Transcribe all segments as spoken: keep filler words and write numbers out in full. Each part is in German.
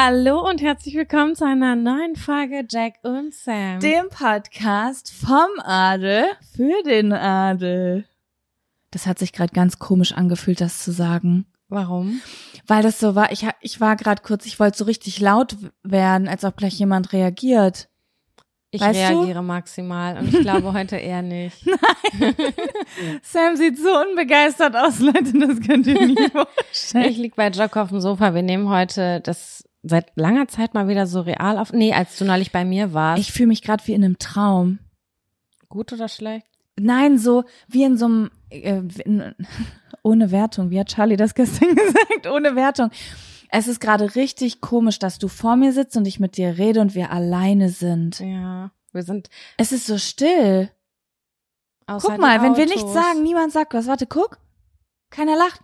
Hallo und herzlich willkommen zu einer neuen Folge Jack und Sam. Dem Podcast vom Adel für den Adel. Das hat sich gerade ganz komisch angefühlt, das zu sagen. Warum? Weil das so war, ich, ich war gerade kurz, ich wollte so richtig laut werden, als ob gleich jemand reagiert. Ich weißt reagiere du? maximal und ich glaube heute eher nicht. Nein. Sam sieht so unbegeistert aus, Leute, das könnt ihr nie vorstellen. Ich lieg bei Jock auf dem Sofa. Wir nehmen heute das seit langer Zeit mal wieder so real auf. Nee, als du neulich bei mir warst. Ich fühle mich gerade wie in einem Traum. Gut oder schlecht? Nein, so wie in so einem, äh, in, ohne Wertung, wie hat Charlie das gestern gesagt, ohne Wertung. Es ist gerade richtig komisch, dass du vor mir sitzt und ich mit dir rede und wir alleine sind. Ja, wir sind. Es ist so still. Guck mal, wenn wir nichts sagen, niemand sagt was. Warte, guck. Keiner lacht.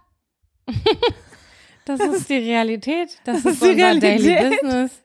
Das ist die Realität. Das, das ist, ist unser Realität. Daily Business.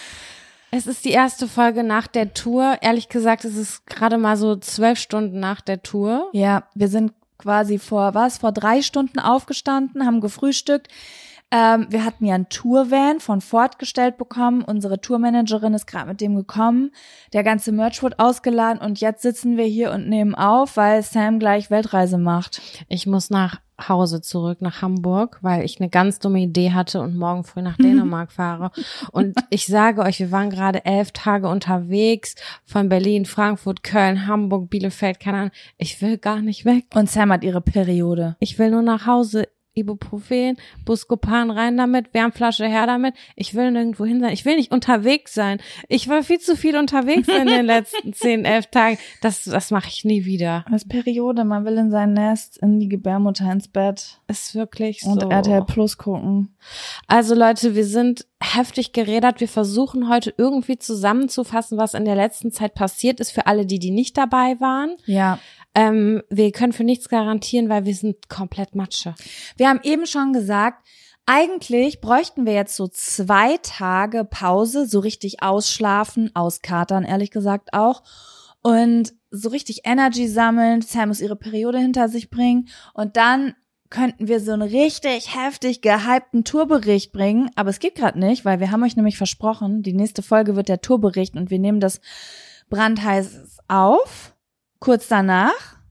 Es ist die erste Folge nach der Tour. Ehrlich gesagt, es ist gerade mal so zwölf Stunden nach der Tour. Ja, wir sind quasi vor, was, vor drei Stunden aufgestanden, haben gefrühstückt. Ähm, wir hatten ja einen Tourvan von Ford gestellt bekommen. Unsere Tourmanagerin ist gerade mit dem gekommen. Der ganze Merch wurde ausgeladen und jetzt sitzen wir hier und nehmen auf, weil Sam gleich Weltreise macht. Ich muss nach Hause zurück, nach Hamburg, weil ich eine ganz dumme Idee hatte und morgen früh nach Dänemark fahre. Und ich sage euch, wir waren gerade elf Tage unterwegs von Berlin, Frankfurt, Köln, Hamburg, Bielefeld, keine Ahnung. Ich will gar nicht weg. Und Sam hat ihre Periode. Ich will nur nach Hause. Ibuprofen, Buscopan rein damit, Wärmflasche her damit. Ich will nirgendwo hin sein. Ich will nicht unterwegs sein. Ich war viel zu viel unterwegs in den letzten zehn, elf Tagen. Das, das mache ich nie wieder. Das ist Periode. Man will in sein Nest, in die Gebärmutter, ins Bett. Ist wirklich so. Und R T L Plus gucken. Also Leute, wir sind heftig gerädert. Wir versuchen heute irgendwie zusammenzufassen, was in der letzten Zeit passiert ist für alle, die, die nicht dabei waren. Ja. Ähm, wir können für nichts garantieren, weil wir sind komplett Matsche. Wir haben eben schon gesagt, eigentlich bräuchten wir jetzt so zwei Tage Pause, so richtig ausschlafen, auskatern, ehrlich gesagt auch. Und so richtig Energy sammeln. Sam muss ihre Periode hinter sich bringen. Und dann könnten wir so einen richtig heftig gehypten Tourbericht bringen. Aber es geht gerade nicht, weil wir haben euch nämlich versprochen, die nächste Folge wird der Tourbericht und wir nehmen das brandheiß auf. Kurz danach.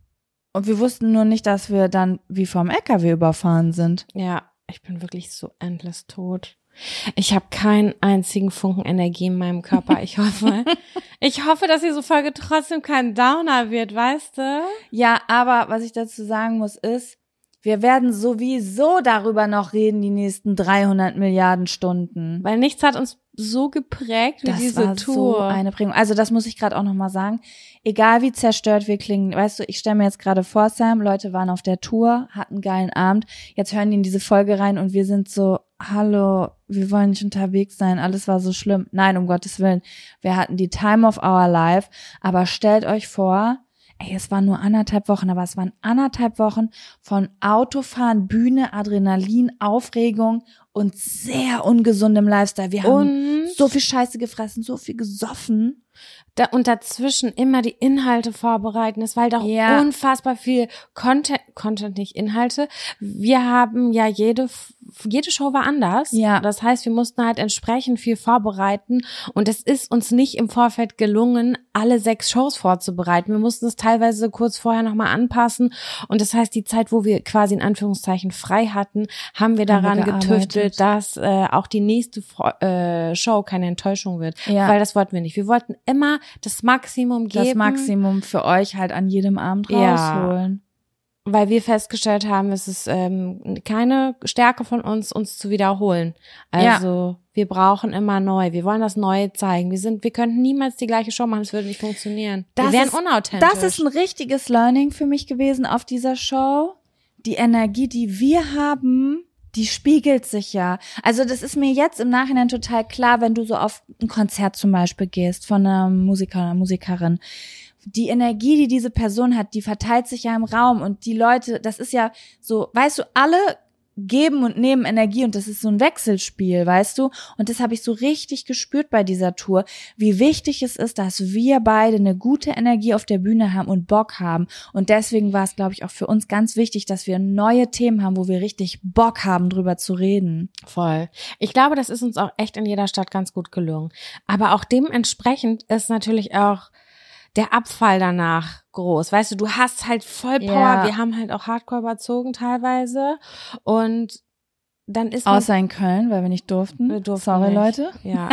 Und wir wussten nur nicht, dass wir dann wie vom L K W überfahren sind. Ja, ich bin wirklich so endless tot. Ich habe keinen einzigen Funken Energie in meinem Körper. Ich hoffe, ich hoffe, dass diese Folge trotzdem kein Downer wird, weißt du? Ja, aber was ich dazu sagen muss ist, wir werden sowieso darüber noch reden, die nächsten dreihundert Milliarden Stunden. Weil nichts hat uns so geprägt wie das diese war Tour. So eine Prägung. Also das muss ich gerade auch nochmal sagen. Egal wie zerstört wir klingen, weißt du, ich stelle mir jetzt gerade vor, Sam, Leute waren auf der Tour, hatten einen geilen Abend, jetzt hören die in diese Folge rein und wir sind so, hallo, wir wollen nicht unterwegs sein, alles war so schlimm. Nein, um Gottes Willen, wir hatten die Time of our life, aber stellt euch vor, ey, es waren nur anderthalb Wochen, aber es waren anderthalb Wochen von Autofahren, Bühne, Adrenalin, Aufregung und sehr ungesundem Lifestyle. Wir haben und so viel Scheiße gefressen, so viel gesoffen. Da, und dazwischen immer die Inhalte vorbereiten. Es war halt auch ja. unfassbar viel Content, Content, nicht Inhalte. Wir haben ja jede, jede Show war anders. Ja. Das heißt, wir mussten halt entsprechend viel vorbereiten. Und es ist uns nicht im Vorfeld gelungen, alle sechs Shows vorzubereiten. Wir mussten es teilweise kurz vorher nochmal anpassen. Und das heißt, die Zeit, wo wir quasi in Anführungszeichen frei hatten, haben wir daran haben wir getüftelt, dass äh, auch die nächste äh, Show keine Enttäuschung wird. Ja. Weil das wollten wir nicht. Wir wollten immer das Maximum geben. Das Maximum für euch halt an jedem Abend rausholen. Ja, weil wir festgestellt haben, es ist ähm, keine Stärke von uns, uns zu wiederholen. Also ja. wir brauchen immer neu. Wir wollen das Neue zeigen. Wir sind, wir könnten niemals die gleiche Show machen. Es würde nicht funktionieren. Das wir wären ist, unauthentisch. Das ist ein richtiges Learning für mich gewesen auf dieser Show. Die Energie, die wir haben, die spiegelt sich ja. Also das ist mir jetzt im Nachhinein total klar, wenn du so auf ein Konzert zum Beispiel gehst von einem Musiker oder einer Musikerin. Die Energie, die diese Person hat, die verteilt sich ja im Raum und die Leute, das ist ja so, weißt du, alle geben und nehmen Energie und das ist so ein Wechselspiel, weißt du? Und das habe ich so richtig gespürt bei dieser Tour, wie wichtig es ist, dass wir beide eine gute Energie auf der Bühne haben und Bock haben. Und deswegen war es, glaube ich, auch für uns ganz wichtig, dass wir neue Themen haben, wo wir richtig Bock haben, drüber zu reden. Voll. Ich glaube, das ist uns auch echt in jeder Stadt ganz gut gelungen. Aber auch dementsprechend ist natürlich auch der Abfall danach groß. Weißt du, du hast halt voll Power. Ja. Wir haben halt auch Hardcore überzogen teilweise. Und dann ist man, Außer in Köln, weil wir nicht durften. wir durften Sorry, nicht. Leute. Ja,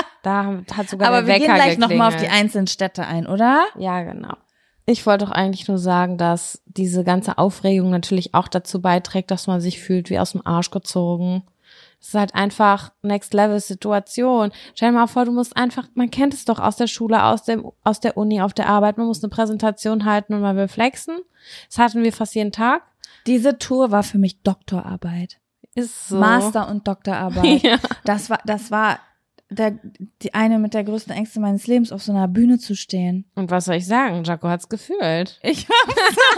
da hat sogar Aber der wir Wecker gehen gleich geklingelt. nochmal auf die einzelnen Städte ein, oder? Ja, genau. Ich wollte doch eigentlich nur sagen, dass diese ganze Aufregung natürlich auch dazu beiträgt, dass man sich fühlt wie aus dem Arsch gezogen. Es ist halt einfach Next-Level-Situation. Stell dir mal vor, du musst einfach, man kennt es doch aus der Schule, aus dem, aus der Uni, auf der Arbeit, man muss eine Präsentation halten und man will flexen. Das hatten wir fast jeden Tag. Diese Tour war für mich Doktorarbeit. Ist so. Master- und Doktorarbeit. Ja. Das war, das war der, die eine mit der größten Ängste meines Lebens, auf so einer Bühne zu stehen. Und was soll ich sagen? Jaco hat's gefühlt. Ich hab's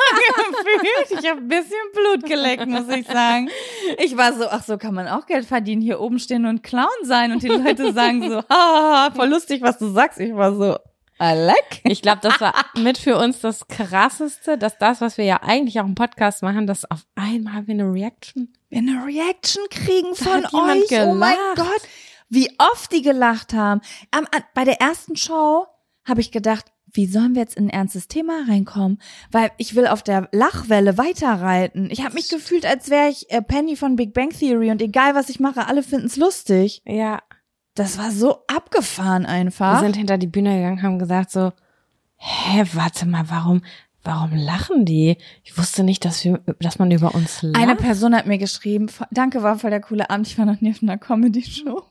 so gefühlt. Ich habe ein bisschen Blut geleckt, muss ich sagen. Ich war so, ach so, kann man auch Geld verdienen, hier oben stehen und Clown sein. Und die Leute sagen so, haha, voll lustig, was du sagst. Ich war so, I like. Ich glaube, das war mit für uns das Krasseste, dass das, was wir ja eigentlich auch im Podcast machen, dass auf einmal wir eine Reaction. Wir eine Reaction kriegen Da von hat jemand euch. Oh mein gelacht. Gott, wie oft die gelacht haben. Am, an, bei der ersten Show habe ich gedacht, wie sollen wir jetzt in ein ernstes Thema reinkommen? Weil ich will auf der Lachwelle weiterreiten. Ich habe mich gefühlt, als wäre ich äh, Penny von Big Bang Theory und egal, was ich mache, alle finden's lustig. Ja. Das war so abgefahren einfach. Wir sind hinter die Bühne gegangen, haben gesagt so, hä, warte mal, warum, warum lachen die? Ich wusste nicht, dass wir, dass man über uns lacht. Eine Person hat mir geschrieben, danke, war voll der coole Abend, ich war noch nie auf einer Comedy-Show.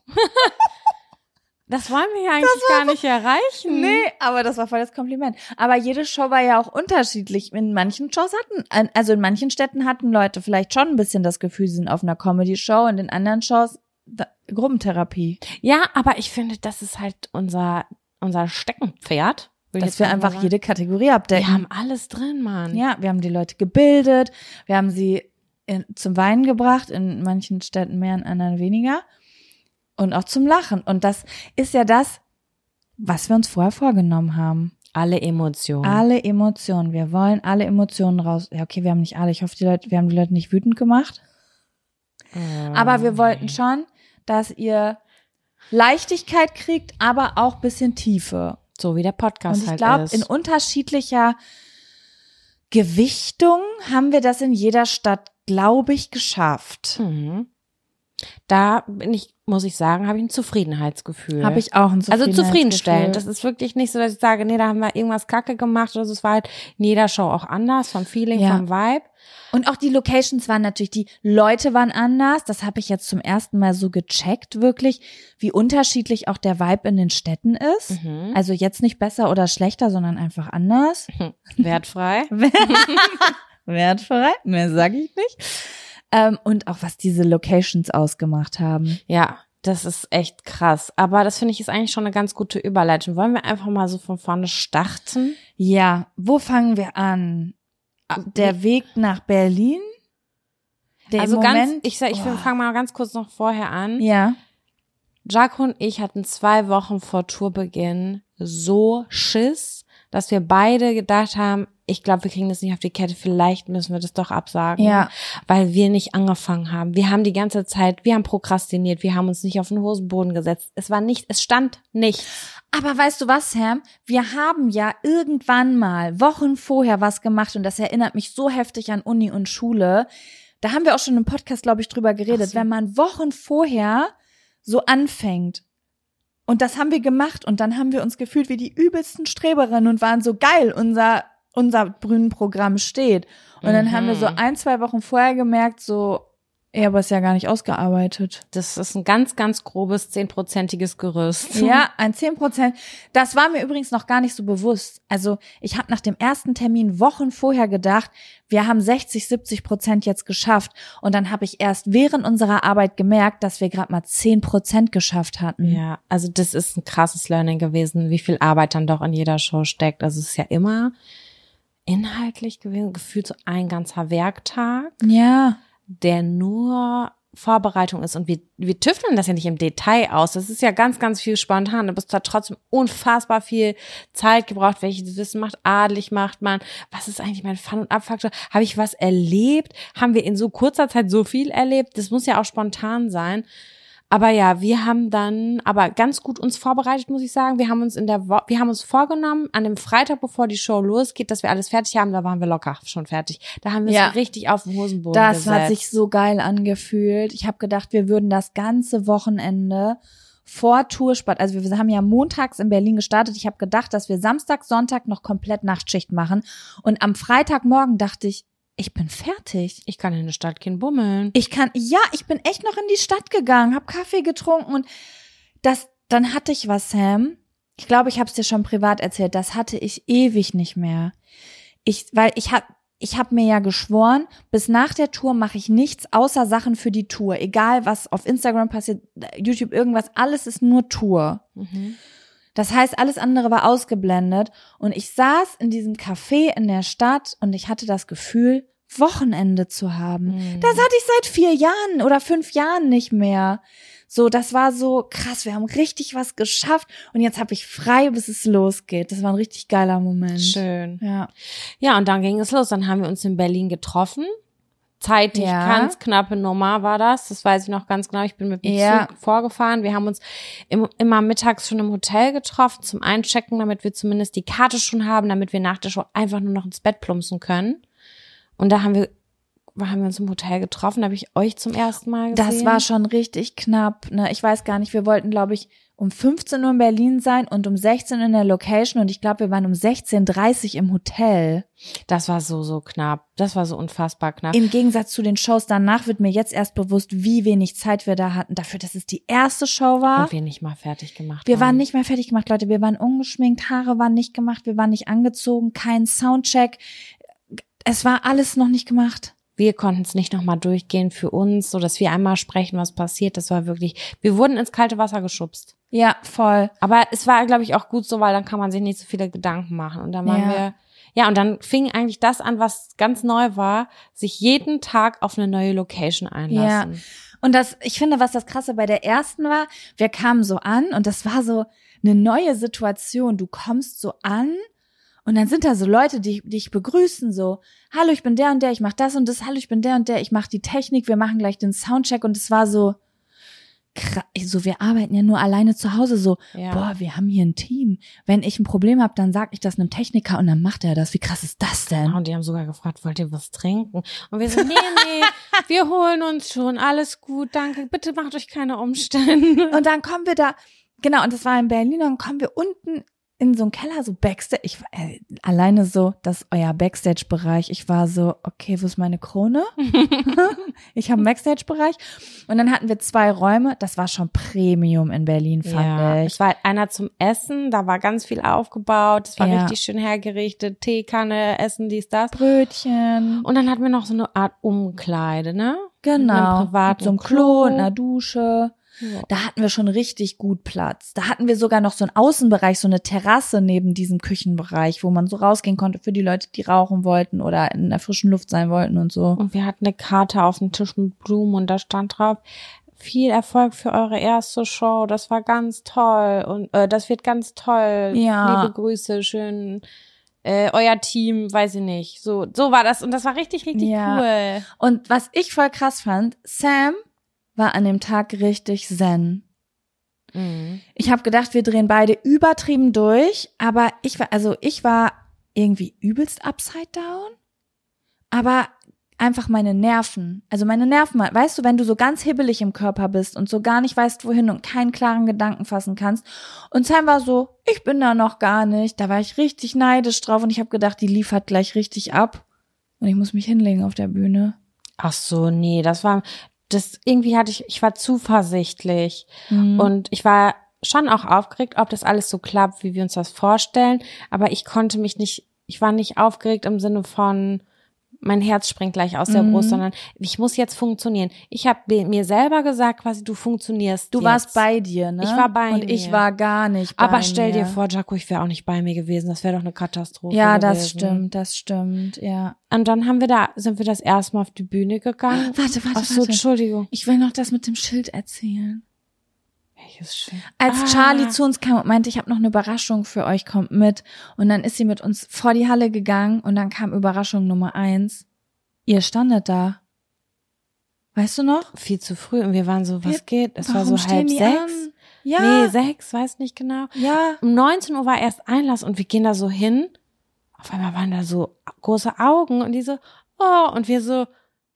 Das wollen wir ja eigentlich gar nicht erreichen. Nee, aber das war voll das Kompliment. Aber jede Show war ja auch unterschiedlich. In manchen Shows hatten, also in manchen Städten hatten Leute vielleicht schon ein bisschen das Gefühl, sie sind auf einer Comedy-Show und in anderen Shows da, Gruppentherapie. Ja, aber ich finde, das ist halt unser, unser Steckenpferd. Will ich Dass jetzt wir mal einfach sagen. jede Kategorie abdecken. Wir haben alles drin, Mann. Ja, wir haben die Leute gebildet, wir haben sie in, zum Weinen gebracht, in manchen Städten mehr, in anderen weniger. Und auch zum Lachen. Und das ist ja das, was wir uns vorher vorgenommen haben. Alle Emotionen. Alle Emotionen. Wir wollen alle Emotionen raus. Ja, okay, wir haben nicht alle. Ich hoffe, die Leute, wir haben die Leute nicht wütend gemacht. Ähm, Aber wir wollten schon, dass ihr Leichtigkeit kriegt, aber auch ein bisschen Tiefe. So wie der Podcast Und ich halt glaube, ist. in unterschiedlicher Gewichtung haben wir das in jeder Stadt, glaube ich, geschafft. Mhm. Da bin ich, muss ich sagen, habe ich ein Zufriedenheitsgefühl. Habe ich auch ein Also Zufriedenheitsgefühl. zufriedenstellend. Das ist wirklich nicht so, dass ich sage, nee, da haben wir irgendwas Kacke gemacht oder so. Es war halt in jeder Show auch anders, vom Feeling, Ja. vom Vibe. Und auch die Locations waren natürlich, die Leute waren anders. Das habe ich jetzt zum ersten Mal so gecheckt, wirklich, wie unterschiedlich auch der Vibe in den Städten ist. Mhm. Also jetzt nicht besser oder schlechter, sondern einfach anders. Wertfrei. Wertfrei, mehr sage ich nicht. Ähm, und auch was diese Locations ausgemacht haben. Ja, das ist echt krass. Aber das finde ich ist eigentlich schon eine ganz gute Überleitung. Wollen wir einfach mal so von vorne starten? Ja, wo fangen wir an? Der Weg nach Berlin? Der also Moment, ganz, ich sag, ich oh. fange mal ganz kurz noch vorher an. Ja. Jaco und ich hatten zwei Wochen vor Tourbeginn so Schiss, dass wir beide gedacht haben, ich glaube, wir kriegen das nicht auf die Kette, vielleicht müssen wir das doch absagen, Ja. weil wir nicht angefangen haben. Wir haben die ganze Zeit, wir haben prokrastiniert, wir haben uns nicht auf den Hosenboden gesetzt. Es war nicht, es stand nicht. Aber weißt du was, Sam? Wir haben ja irgendwann mal Wochen vorher was gemacht und das erinnert mich so heftig an Uni und Schule. Da haben wir auch schon im Podcast, glaube ich, drüber geredet. Ach so. Wenn man Wochen vorher so anfängt und das haben wir gemacht und dann haben wir uns gefühlt wie die übelsten Streberinnen und waren so geil, unser unser Bühnenprogramm steht. Und dann Mhm. haben wir so ein, zwei Wochen vorher gemerkt, so, ja, aber ist ja gar nicht ausgearbeitet. Das ist ein ganz, ganz grobes, zehnprozentiges Gerüst. Ja, ein zehn Prozent. Das war mir übrigens noch gar nicht so bewusst. Also ich habe nach dem ersten Termin Wochen vorher gedacht, wir haben sechzig, siebzig Prozent jetzt geschafft. Und dann habe ich erst während unserer Arbeit gemerkt, dass wir gerade mal zehn Prozent geschafft hatten. Ja, also das ist ein krasses Learning gewesen, wie viel Arbeit dann doch in jeder Show steckt. Also es ist ja immer inhaltlich gewesen, gefühlt so ein ganzer Werktag. Ja. der nur Vorbereitung ist und wir, wir tüfteln das ja nicht im Detail aus. Das ist ja ganz, ganz viel spontan, aber es hat trotzdem unfassbar viel Zeit gebraucht. Welches Wissen macht adelig, macht man? Was ist eigentlich mein Fun- und Abfaktor? Habe ich was erlebt? Haben wir in so kurzer Zeit so viel erlebt? Das muss ja auch spontan sein. Aber ja, wir haben dann aber ganz gut uns vorbereitet, muss ich sagen. Wir haben uns in der Wo- wir haben uns vorgenommen, an dem Freitag, bevor die Show losgeht, dass wir alles fertig haben. Da waren wir locker schon fertig. Da haben wir Ja. uns richtig auf den Hosenboden Das gesetzt. hat sich so geil angefühlt. Ich habe gedacht, wir würden das ganze Wochenende vor Toursport, also wir haben ja montags in Berlin gestartet. Ich habe gedacht, dass wir Samstag, Sonntag noch komplett Nachtschicht machen. Und am Freitagmorgen dachte ich, ich bin fertig. Ich kann in der Stadt kein bummeln. Ich kann, ja, ich bin echt noch in die Stadt gegangen, habe Kaffee getrunken und das, dann hatte ich was, Sam. Ich glaube, ich habe es dir schon privat erzählt. Das hatte ich ewig nicht mehr. Ich, weil ich habe, ich habe mir ja geschworen, bis nach der Tour mache ich nichts außer Sachen für die Tour. Egal, was auf Instagram passiert, YouTube, irgendwas, alles ist nur Tour. Mhm. Das heißt, alles andere war ausgeblendet und ich saß in diesem Café in der Stadt und ich hatte das Gefühl, Wochenende zu haben. Mhm. Das hatte ich seit vier Jahren oder fünf Jahren nicht mehr. So, das war so krass, wir haben richtig was geschafft und jetzt habe ich frei, bis es losgeht. Das war ein richtig geiler Moment. Schön. Ja. Ja, und dann ging es los. Dann haben wir uns in Berlin getroffen. Zeitig, Ja. ganz knappe Nummer war das. Das weiß ich noch ganz genau. Ich bin mit dem Ja. Zug vorgefahren. Wir haben uns im, immer mittags schon im Hotel getroffen zum Einchecken, damit wir zumindest die Karte schon haben, damit wir nach der Show einfach nur noch ins Bett plumpsen können. Und da haben wir, haben wir uns im Hotel getroffen. Da habe ich euch zum ersten Mal gesehen. Das war schon richtig knapp. Ne? Ich weiß gar nicht, wir wollten, glaube ich, um fünfzehn Uhr in Berlin sein und um sechzehn Uhr in der Location und ich glaube, wir waren um sechzehn Uhr dreißig im Hotel. Das war so, so knapp. Das war so unfassbar knapp. Im Gegensatz zu den Shows danach wird mir jetzt erst bewusst, wie wenig Zeit wir da hatten. Dafür, dass es die erste Show war. Und wir nicht mal fertig gemacht Wir haben. waren nicht mehr fertig gemacht, Leute. Wir waren ungeschminkt, Haare waren nicht gemacht, wir waren nicht angezogen, kein Soundcheck. Es war alles noch nicht gemacht. Wir konnten es nicht nochmal durchgehen für uns, so dass wir einmal sprechen, was passiert. Das war wirklich, wir wurden ins kalte Wasser geschubst. Ja, voll. Aber es war, glaube ich, auch gut so, weil dann kann man sich nicht so viele Gedanken machen. Und dann waren Ja. wir, ja, und dann fing eigentlich das an, was ganz neu war, sich jeden Tag auf eine neue Location einlassen. Ja. Und das, ich finde, was das Krasse bei der ersten war, wir kamen so an und das war so eine neue Situation. Du kommst so an und dann sind da so Leute, die dich begrüßen, so, hallo, ich bin der und der, ich mach das und das, hallo, ich bin der und der, ich mach die Technik, wir machen gleich den Soundcheck und es war so, krass, so, wir arbeiten ja nur alleine zu Hause, so, Ja. boah, wir haben hier ein Team. Wenn ich ein Problem habe, dann sag ich das einem Techniker und dann macht er das. Wie krass ist das denn? Und die haben sogar gefragt, wollt ihr was trinken? Und wir so, nee, nee, wir holen uns schon, alles gut, danke, bitte macht euch keine Umstände. Und dann kommen wir da, genau, und das war in Berlin, und dann kommen wir unten in so einen Keller, so Backstage, ich war äh, alleine so, das ist euer Backstage-Bereich. Ich war so, okay, wo ist meine Krone? Ich habe einen Backstage-Bereich. Und dann hatten wir zwei Räume, das war schon Premium in Berlin, fand Ja, ich. es war halt einer zum Essen, da war ganz viel aufgebaut, es war Ja. richtig schön hergerichtet, Teekanne, Essen, dies, das. Brötchen. Und dann hatten wir noch so eine Art Umkleide, ne? Genau, Mit einem privaten mit so einem Klo Klo. und einer Dusche. Ja. Da hatten wir schon richtig gut Platz. Da hatten wir sogar noch so einen Außenbereich, so eine Terrasse neben diesem Küchenbereich, wo man so rausgehen konnte für die Leute, die rauchen wollten oder in der frischen Luft sein wollten und so. Und wir hatten eine Karte auf dem Tisch mit Blumen und da stand drauf, viel Erfolg für eure erste Show, das war ganz toll und äh, das wird ganz toll. Ja. Liebe Grüße, schön, äh, euer Team, weiß ich nicht. So, so war das und das war richtig, richtig Ja. cool. Und was ich voll krass fand, Sam war an dem Tag richtig zen. Mhm. Ich habe gedacht, wir drehen beide übertrieben durch, aber ich war, also ich war irgendwie übelst upside down, aber einfach meine Nerven, also meine Nerven, weißt du, wenn du so ganz hibbelig im Körper bist und so gar nicht weißt, wohin und keinen klaren Gedanken fassen kannst. Und Sam war so, ich bin da noch gar nicht. Da war ich richtig neidisch drauf und ich habe gedacht, die liefert gleich richtig ab und ich muss mich hinlegen auf der Bühne. Ach so, nee, das war, das irgendwie hatte ich, ich war zuversichtlich Mhm. und ich war schon auch aufgeregt, ob das alles so klappt, wie wir uns das vorstellen, aber ich konnte mich nicht, ich war nicht aufgeregt im Sinne von, mein Herz springt gleich aus der Mhm. Brust, sondern ich muss jetzt funktionieren. Ich habe mir selber gesagt, quasi du funktionierst Du jetzt. warst bei dir, ne? Ich war bei Und mir. ich war gar nicht bei mir. Aber stell dir vor, Jaco, ich wäre auch nicht bei mir gewesen. Das wäre doch eine Katastrophe Ja, gewesen. das stimmt, das stimmt, ja. Und dann haben wir da, sind wir das erste Mal auf die Bühne gegangen. Warte, warte, Ach so, warte. Entschuldigung. Ich will noch das mit dem Schild erzählen. Welches Schild? Als Ah. Charlie zu uns kam und meinte, ich habe noch eine Überraschung für euch, kommt mit. Und dann ist sie mit uns vor die Halle gegangen und dann kam Überraschung Nummer eins. Ihr standet da. Weißt du noch? Viel zu früh und wir waren so, was Wir- geht? Es war Warum so stehen halb die sechs. an? Ja. Nee, sechs, weiß nicht genau. Ja. Um neunzehn Uhr war erst Einlass und wir gehen da so hin. Auf einmal waren da so große Augen und die so, oh, und wir so,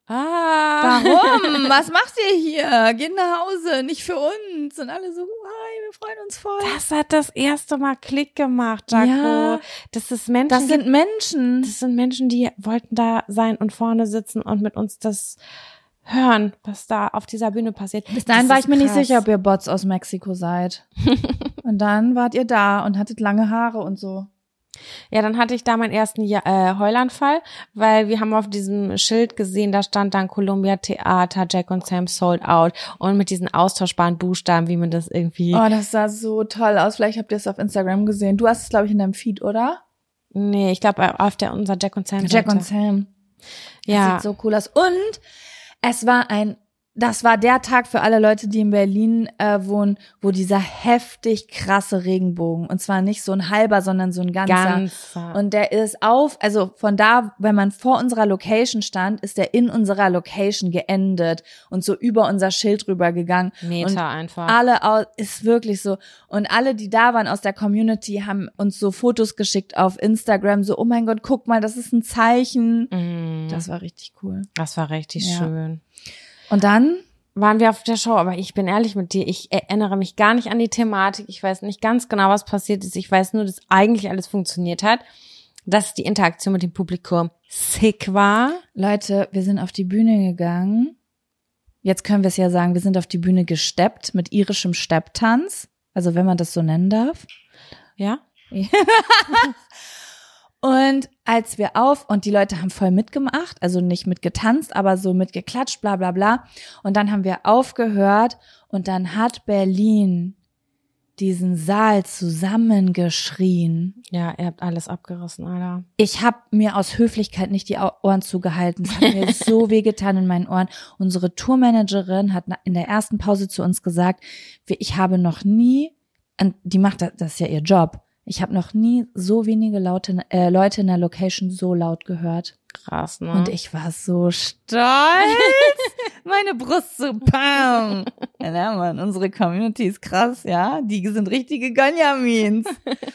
ah. Warum? Was macht ihr hier? Geht nach Hause, nicht für uns. Und alle so, hi, wir freuen uns voll. Das hat das erste Mal Klick gemacht, Jaco. Ja. Das ist Menschen, Das sind Menschen. das sind Menschen, die wollten da sein und vorne sitzen und mit uns das hören, was da auf dieser Bühne passiert. Bis dahin Das war ist ich mir nicht krass. sicher, ob ihr Bots aus Mexiko seid. Und dann wart ihr da und hattet lange Haare und so. Ja, dann hatte ich da meinen ersten ja äh, Heulanfall, weil wir haben auf diesem Schild gesehen, da stand dann Columbia Theater, Jack und Sam sold out und mit diesen austauschbaren Buchstaben, wie man das irgendwie, Oh, das sah so toll aus. Vielleicht habt ihr es auf Instagram gesehen. Du hast es, glaube ich, in deinem Feed, oder? nee, ich glaube auf der unser Jack und Sam Jack Seite. und Sam. Das Ja, sieht so cool aus. Und es war ein, das war der Tag für alle Leute, die in Berlin äh, wohnen, wo dieser heftig krasse Regenbogen, und zwar nicht so ein halber, sondern so ein ganzer. ganzer. Und der ist auf, also von da, wenn man vor unserer Location stand, ist der in unserer Location geendet und so über unser Schild rübergegangen. Meter und einfach. alle aus, ist wirklich so. Und alle, die da waren aus der Community, haben uns so Fotos geschickt auf Instagram, so, oh mein Gott, guck mal, das ist ein Zeichen. Mm, Das war richtig cool. das war richtig Ja. schön. Und dann? Waren wir auf der Show, aber ich bin ehrlich mit dir, ich erinnere mich gar nicht an die Thematik, ich weiß nicht ganz genau, was passiert ist, ich weiß nur, dass eigentlich alles funktioniert hat, dass die Interaktion mit dem Publikum sick war. Leute, wir sind auf die Bühne gegangen. Jetzt können wir es ja sagen, wir sind auf die Bühne gesteppt mit irischem Stepptanz. Also wenn man das so nennen darf. Ja? Und als wir auf, und die Leute haben voll mitgemacht, also nicht mitgetanzt, aber so mitgeklatscht, bla bla bla. Und dann haben wir aufgehört und dann hat Berlin diesen Saal zusammengeschrien. Ja, ihr habt alles abgerissen, Alter. Ich habe mir aus Höflichkeit nicht die Ohren zugehalten. Es hat mir so wehgetan in meinen Ohren. Unsere Tourmanagerin hat in der ersten Pause zu uns gesagt, ich habe noch nie, und die macht das, das ist ja ihr Job, ich habe noch nie so wenige Laute, äh, Leute in der Location so laut gehört. Krass, ne? Und ich war so stolz. Meine Brust so bam. Ja, Mann, unsere Community ist krass, ja. Die sind richtige Gönjamins.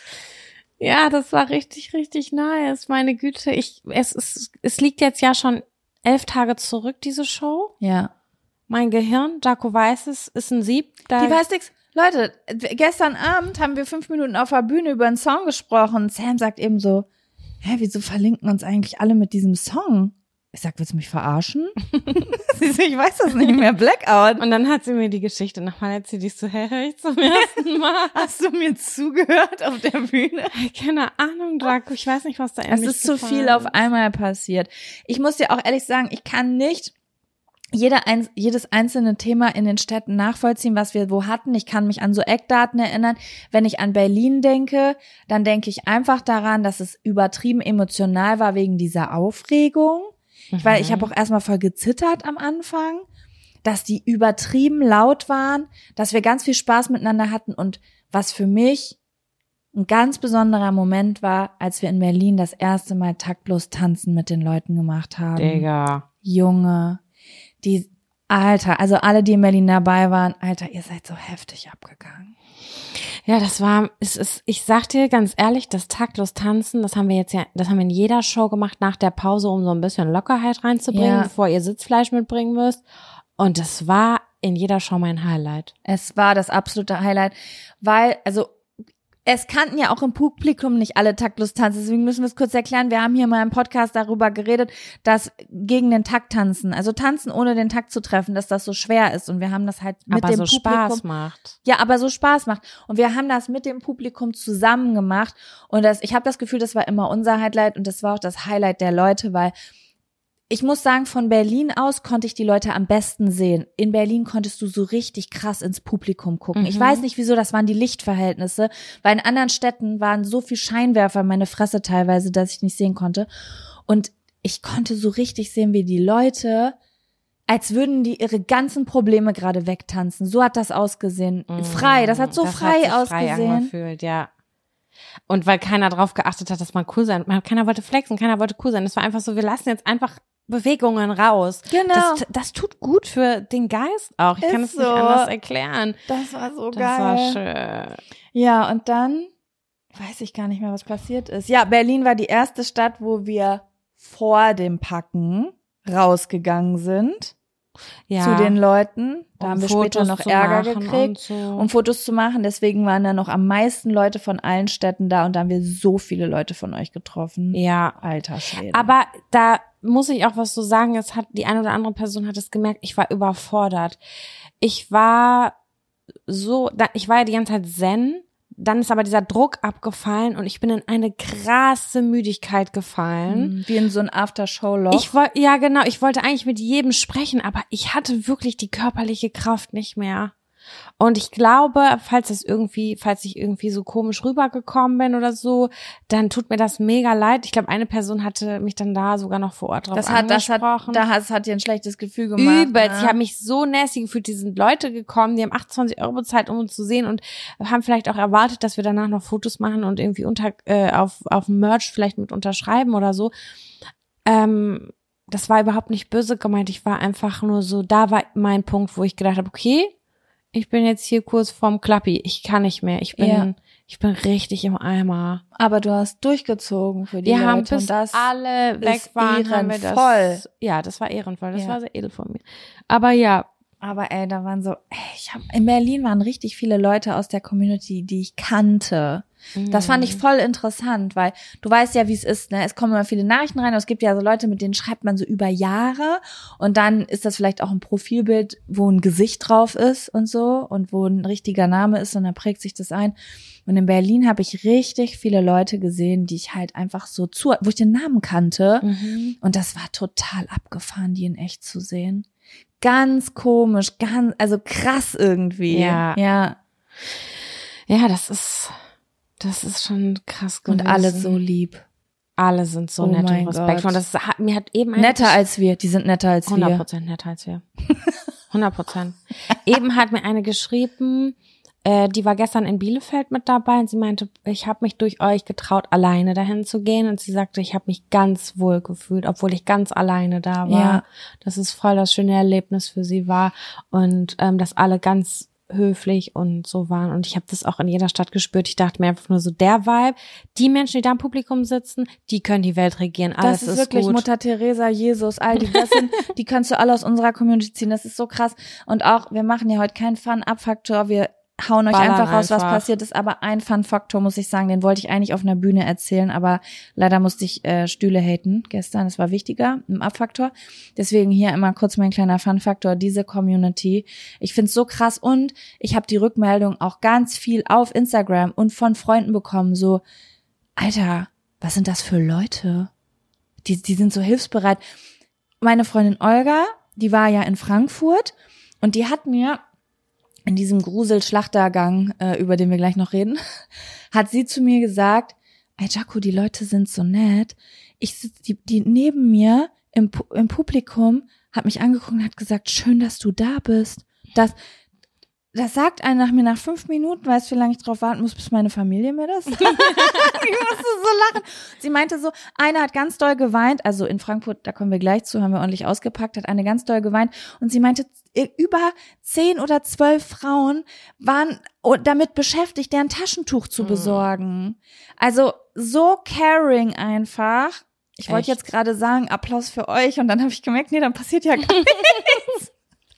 Ja, das war richtig, richtig nice. Meine Güte, ich, es ist, es liegt jetzt ja schon elf Tage zurück, diese Show. Ja. Mein Gehirn, Jaco weiß es, ist ein Sieb. Da Die weiß nix. Leute, gestern Abend haben wir fünf Minuten auf der Bühne über einen Song gesprochen. Sam sagt eben so, hä, wieso verlinken uns eigentlich alle mit diesem Song? Ich sag, willst du mich verarschen? Sie so, ich weiß das nicht mehr, Blackout. Und dann hat sie mir die Geschichte nochmal erzählt. Ich so, hä, hör ich zum ersten Mal. Hast du mir zugehört auf der Bühne? Keine Ahnung, Draco, ich weiß nicht, was da in Es mich ist zu gefallen viel auf ist. einmal passiert. Ich muss dir auch ehrlich sagen, ich kann nicht jeder ein, jedes einzelne Thema in den Städten nachvollziehen, was wir wo hatten. Ich kann mich an so Eckdaten erinnern. Wenn ich an Berlin denke, dann denke ich einfach daran, dass es übertrieben emotional war wegen dieser Aufregung. Ich, weil ich habe auch erstmal voll gezittert am Anfang, dass die übertrieben laut waren, dass wir ganz viel Spaß miteinander hatten und was für mich ein ganz besonderer Moment war, als wir in Berlin das erste Mal taktlos tanzen mit den Leuten gemacht haben. Digga. Junge, die, Alter, also alle, die in Berlin dabei waren, Alter, ihr seid so heftig abgegangen. Ja, das war, es ist, ich sag dir ganz ehrlich, das taktlos tanzen, das haben wir jetzt ja, das haben wir in jeder Show gemacht nach der Pause, um so ein bisschen Lockerheit reinzubringen, Ja. bevor ihr Sitzfleisch mitbringen müsst. Und das war in jeder Show mein Highlight. Es war das absolute Highlight, weil, also, es kannten ja auch im Publikum nicht alle taktlos tanzen, deswegen müssen wir es kurz erklären. Wir haben hier mal im Podcast darüber geredet, dass gegen den Takt tanzen, also tanzen ohne den Takt zu treffen, dass das so schwer ist und wir haben das halt mit Aber dem so Publikum. Spaß macht. Ja, aber so Spaß macht. Und wir haben das mit dem Publikum zusammen gemacht und das, ich habe das Gefühl, das war immer unser Highlight und das war auch das Highlight der Leute, weil ich muss sagen, von Berlin aus konnte ich die Leute am besten sehen. In Berlin konntest du so richtig krass ins Publikum gucken. Mhm. Ich weiß nicht wieso, das waren die Lichtverhältnisse, weil in anderen Städten waren so viel Scheinwerfer in meine Fresse teilweise, dass ich nicht sehen konnte. Und ich konnte so richtig sehen, wie die Leute, als würden die ihre ganzen Probleme gerade wegtanzen. So hat das ausgesehen. Mhm. Frei, das hat so das frei hat sich frei ausgesehen. angefühlt, ja. Und weil keiner drauf geachtet hat, dass man cool sein, keiner wollte flexen, keiner wollte cool sein. Es war einfach so, wir lassen jetzt einfach Bewegungen raus. Genau. Das, das tut gut für den Geist auch. Ich Ist kann es so. nicht anders erklären. Das war so Das geil. war schön. Ja, und dann weiß ich gar nicht mehr, was passiert ist. Ja, Berlin war die erste Stadt, wo wir vor dem Packen rausgegangen sind Ja. zu den Leuten. Da Um haben wir Fotos später noch zu Ärger machen gekriegt, und so. um Fotos zu machen. Deswegen waren da noch am meisten Leute von allen Städten da und da haben wir so viele Leute von euch getroffen. Ja. Alter Schwede. Aber da muss ich auch was so sagen, es hat, die eine oder andere Person hat es gemerkt, ich war überfordert. Ich war so, da, ich war ja die ganze Zeit zen, dann ist aber dieser Druck abgefallen und ich bin in eine krasse Müdigkeit gefallen. Wie in so ein Aftershow-Loch. Ich wollte, ja genau, ich wollte eigentlich mit jedem sprechen, aber ich hatte wirklich die körperliche Kraft nicht mehr. Und ich glaube, falls es irgendwie, falls ich irgendwie so komisch rübergekommen bin oder so, dann tut mir das mega leid. Ich glaube, eine Person hatte mich dann da sogar noch vor Ort drauf das hat, das hat, angesprochen. das hat dir ein schlechtes Gefühl gemacht. Übelst. Ne? Ich habe mich so nasty gefühlt. Die sind Leute gekommen, die haben achtundzwanzig Euro bezahlt, um uns zu sehen und haben vielleicht auch erwartet, dass wir danach noch Fotos machen und irgendwie unter äh, auf auf dem Merch vielleicht mit unterschreiben oder so. Ähm, das war überhaupt nicht böse gemeint. Ich war einfach nur so, da war mein Punkt, wo ich gedacht habe, okay, ich bin jetzt hier kurz vorm Klappi. Ich kann nicht mehr. Ich bin, Ja. ich bin richtig im Eimer. Aber du hast durchgezogen für die Wir Leute. haben bis und das alle weg ist waren, haben wir ehrenvoll. das. Ja, das war ehrenvoll. Das Ja. war sehr edel von mir. Aber ja, Aber ey, da waren so, ey, ich hab, in Berlin waren richtig viele Leute aus der Community, die ich kannte. Das fand ich voll interessant, weil du weißt ja, wie es ist, ne? Es kommen immer viele Nachrichten rein und es gibt ja so Leute, mit denen schreibt man so über Jahre und dann ist das vielleicht auch ein Profilbild, wo ein Gesicht drauf ist und so und wo ein richtiger Name ist und dann prägt sich das ein. Und in Berlin habe ich richtig viele Leute gesehen, die ich halt einfach so zu, wo ich den Namen kannte Mhm. und das war total abgefahren, die in echt zu sehen. Ganz komisch, ganz, also krass irgendwie. Ja. Ja. Ja, das ist, das ist schon krass gewesen. Und alle so lieb. Alle sind so Oh nett mein und respektvoll. Gott. Das hat, mir hat eben eine Netter als wir, die sind netter als hundert wir. Prozent netter als wir. hundert Prozent. Eben hat mir eine geschrieben, äh, die war gestern in Bielefeld mit dabei und sie meinte, ich habe mich durch euch getraut, alleine dahin zu gehen. Und sie sagte, ich habe mich ganz wohl gefühlt, obwohl ich ganz alleine da war. Ja. Dass es voll das schöne Erlebnis für sie war und ähm, dass alle ganz höflich und so waren. Und ich habe das auch in jeder Stadt gespürt. Ich dachte mir einfach nur so, der Vibe, die Menschen, die da im Publikum sitzen, die können die Welt regieren. Alles Das ist wirklich gut. Mutter Teresa, Jesus, all die, das sind, die kannst du alle aus unserer Community ziehen. Das ist so krass. Und auch, wir machen ja heute keinen Fun-Up-Faktor. Wir hauen euch Ballern einfach raus, was einfach. passiert ist. Aber ein Fun-Faktor muss ich sagen, den wollte ich eigentlich auf einer Bühne erzählen, aber leider musste ich äh, Stühle haten gestern. Das war wichtiger im Up-Faktor. Deswegen hier immer kurz mein kleiner Fun-Faktor. Diese Community, ich find's so krass und ich habe die Rückmeldung auch ganz viel auf Instagram und von Freunden bekommen. So, Alter, was sind das für Leute? Die, die sind so hilfsbereit. Meine Freundin Olga, die war ja in Frankfurt und die hat mir in diesem Grusel-Schlachtergang, äh, über den wir gleich noch reden, hat sie zu mir gesagt, ey Jaco, die Leute sind so nett. Ich sitz, die, die neben mir im, Pu- im Publikum hat mich angeguckt und hat gesagt, schön, dass du da bist. Das, das sagt einer nach mir nach fünf Minuten, weißt du, wie lange ich drauf warten muss, bis meine Familie mir das sagt? Ich musste so lachen. Sie meinte so, eine hat ganz doll geweint, also in Frankfurt, da kommen wir gleich zu, haben wir ordentlich ausgepackt, hat eine ganz doll geweint und sie meinte, über zehn oder zwölf Frauen waren damit beschäftigt, deren Taschentuch zu besorgen. Also so caring einfach. Ich wollte Echt? jetzt gerade sagen, Applaus für euch und dann habe ich gemerkt, nee, dann passiert ja gar nichts.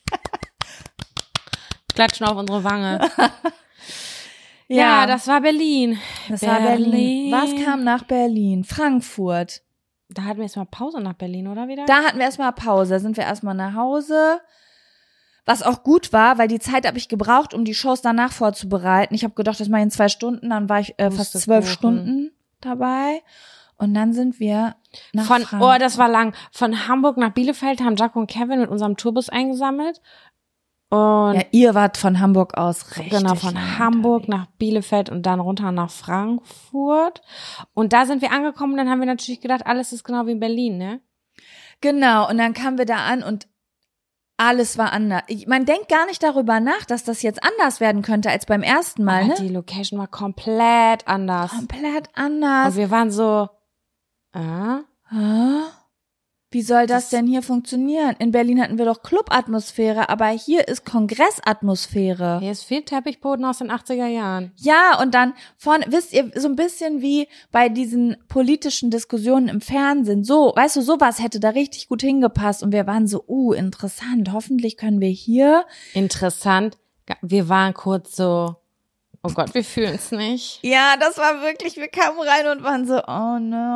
Klatschen auf unsere Wange. Ja, das war Berlin. Das war Berlin. Was kam nach Berlin? Frankfurt. Da hatten wir erstmal Pause nach Berlin, oder wieder? Da hatten wir erstmal Pause. Da sind wir erstmal nach Hause. Was auch gut war, weil die Zeit habe ich gebraucht, um die Shows danach vorzubereiten. Ich habe gedacht, das mache ich in zwei Stunden. Dann war ich äh, fast zwölf Pustekuchen. Stunden dabei. Und dann sind wir nach Von, Frankfurt. oh, das war lang. Von Hamburg nach Bielefeld haben Jaco und Kevin mit unserem Tourbus eingesammelt. Und Ja, ihr wart von Hamburg aus richtig. genau, von Hamburg nach Bielefeld und dann runter nach Frankfurt. Und da sind wir angekommen und dann haben wir natürlich gedacht, alles ist genau wie in Berlin, ne? Genau, und dann kamen wir da an und alles war anders. Ich, man denkt gar nicht darüber nach, dass das jetzt anders werden könnte als beim ersten Mal, Aber ne? die Location war komplett anders. Komplett anders. Und wir waren so, ah, Ah, wie soll das, Das- denn hier funktionieren? In Berlin hatten wir doch Clubatmosphäre, aber hier ist Kongressatmosphäre. hier ist viel Teppichboden aus den achtziger Jahren. Ja, und dann vorne, wisst ihr, so ein bisschen wie bei diesen politischen Diskussionen im Fernsehen. So, weißt du, sowas hätte da richtig gut hingepasst. Und wir waren so, uh, interessant. Hoffentlich können wir hier. Interessant. Wir waren kurz so, oh Gott, wir fühlen es nicht. Ja, das war wirklich, wir kamen rein und waren so, oh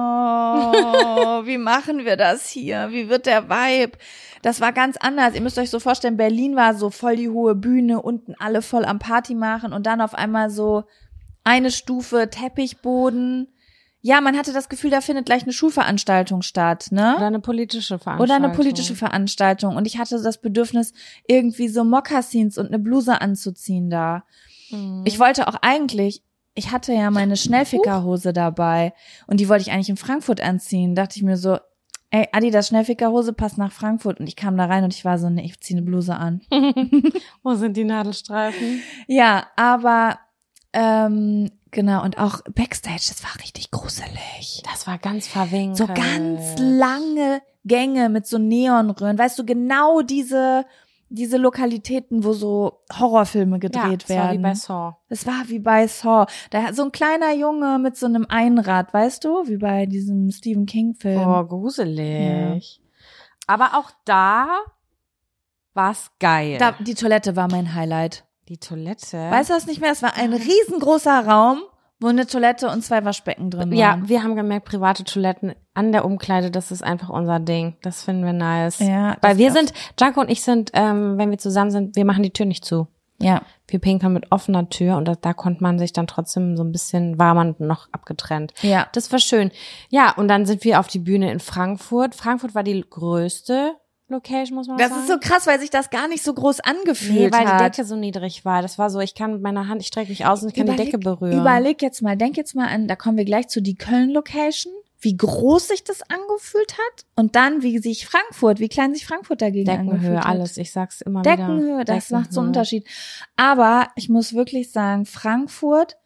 no, wie machen wir das hier? Wie wird der Vibe? Das war ganz anders. Ihr müsst euch so vorstellen, Berlin war so voll die hohe Bühne, unten alle voll am Party machen und dann auf einmal so eine Stufe Teppichboden. Ja, man hatte das Gefühl, da findet gleich eine Schulveranstaltung statt, ne? Oder eine politische Veranstaltung. Oder eine politische Veranstaltung. Und ich hatte das Bedürfnis, irgendwie so Mokassins und eine Bluse anzuziehen da. Mhm. Ich wollte auch eigentlich, ich hatte ja meine Schnellfickerhose dabei und die wollte ich eigentlich in Frankfurt anziehen. Dachte ich mir so, ey, Adidas Schnellfickerhose passt nach Frankfurt. Und ich kam da rein und ich war so, nee, ich ziehe eine Bluse an. Wo sind die Nadelstreifen? Ja, aber ähm, genau, und auch Backstage, das war richtig gruselig. Das war ganz verwinkelt. So ganz lange Gänge mit so Neonröhren. Weißt du, genau diese diese Lokalitäten, wo so Horrorfilme gedreht ja, werden. Ja, wie bei Saw. Das war wie bei Saw. Da so ein kleiner Junge mit so einem Einrad, weißt du, wie bei diesem Stephen King Film. Oh, gruselig. Ja. Aber auch da war's geil. Da, die Toilette war mein Highlight. Die Toilette? Weißt du das nicht mehr? Es war ein riesengroßer Raum, wo eine Toilette und zwei Waschbecken drin waren. Ja, wir haben gemerkt, private Toiletten an der Umkleide, das ist einfach unser Ding. Das finden wir nice. Ja, weil wir sind, Jaco und ich sind, ähm, wenn wir zusammen sind, wir machen die Tür nicht zu. Ja. Wir pinkeln mit offener Tür und da, da konnte man sich dann trotzdem so ein bisschen, war man noch abgetrennt. Ja. Das war schön. Ja, und dann sind wir auf die Bühne in Frankfurt. Frankfurt war die größte Location, muss man das sagen. Das ist so krass, weil sich das gar nicht so groß angefühlt nee, weil hat. die Decke so niedrig war. Das war so, ich kann mit meiner Hand, ich strecke mich aus und ich kann überleg, die Decke berühren. Überleg jetzt mal, denk jetzt mal an, da kommen wir gleich zu die Köln-Location, wie groß sich das angefühlt hat und dann, wie sich Frankfurt, wie klein sich Frankfurt dagegen angefühlt Deckenhöhe, hat. alles, ich sag's immer Deckenhöhe, wieder. das Deckenhöhe. macht so einen Unterschied. Aber ich muss wirklich sagen, Frankfurt,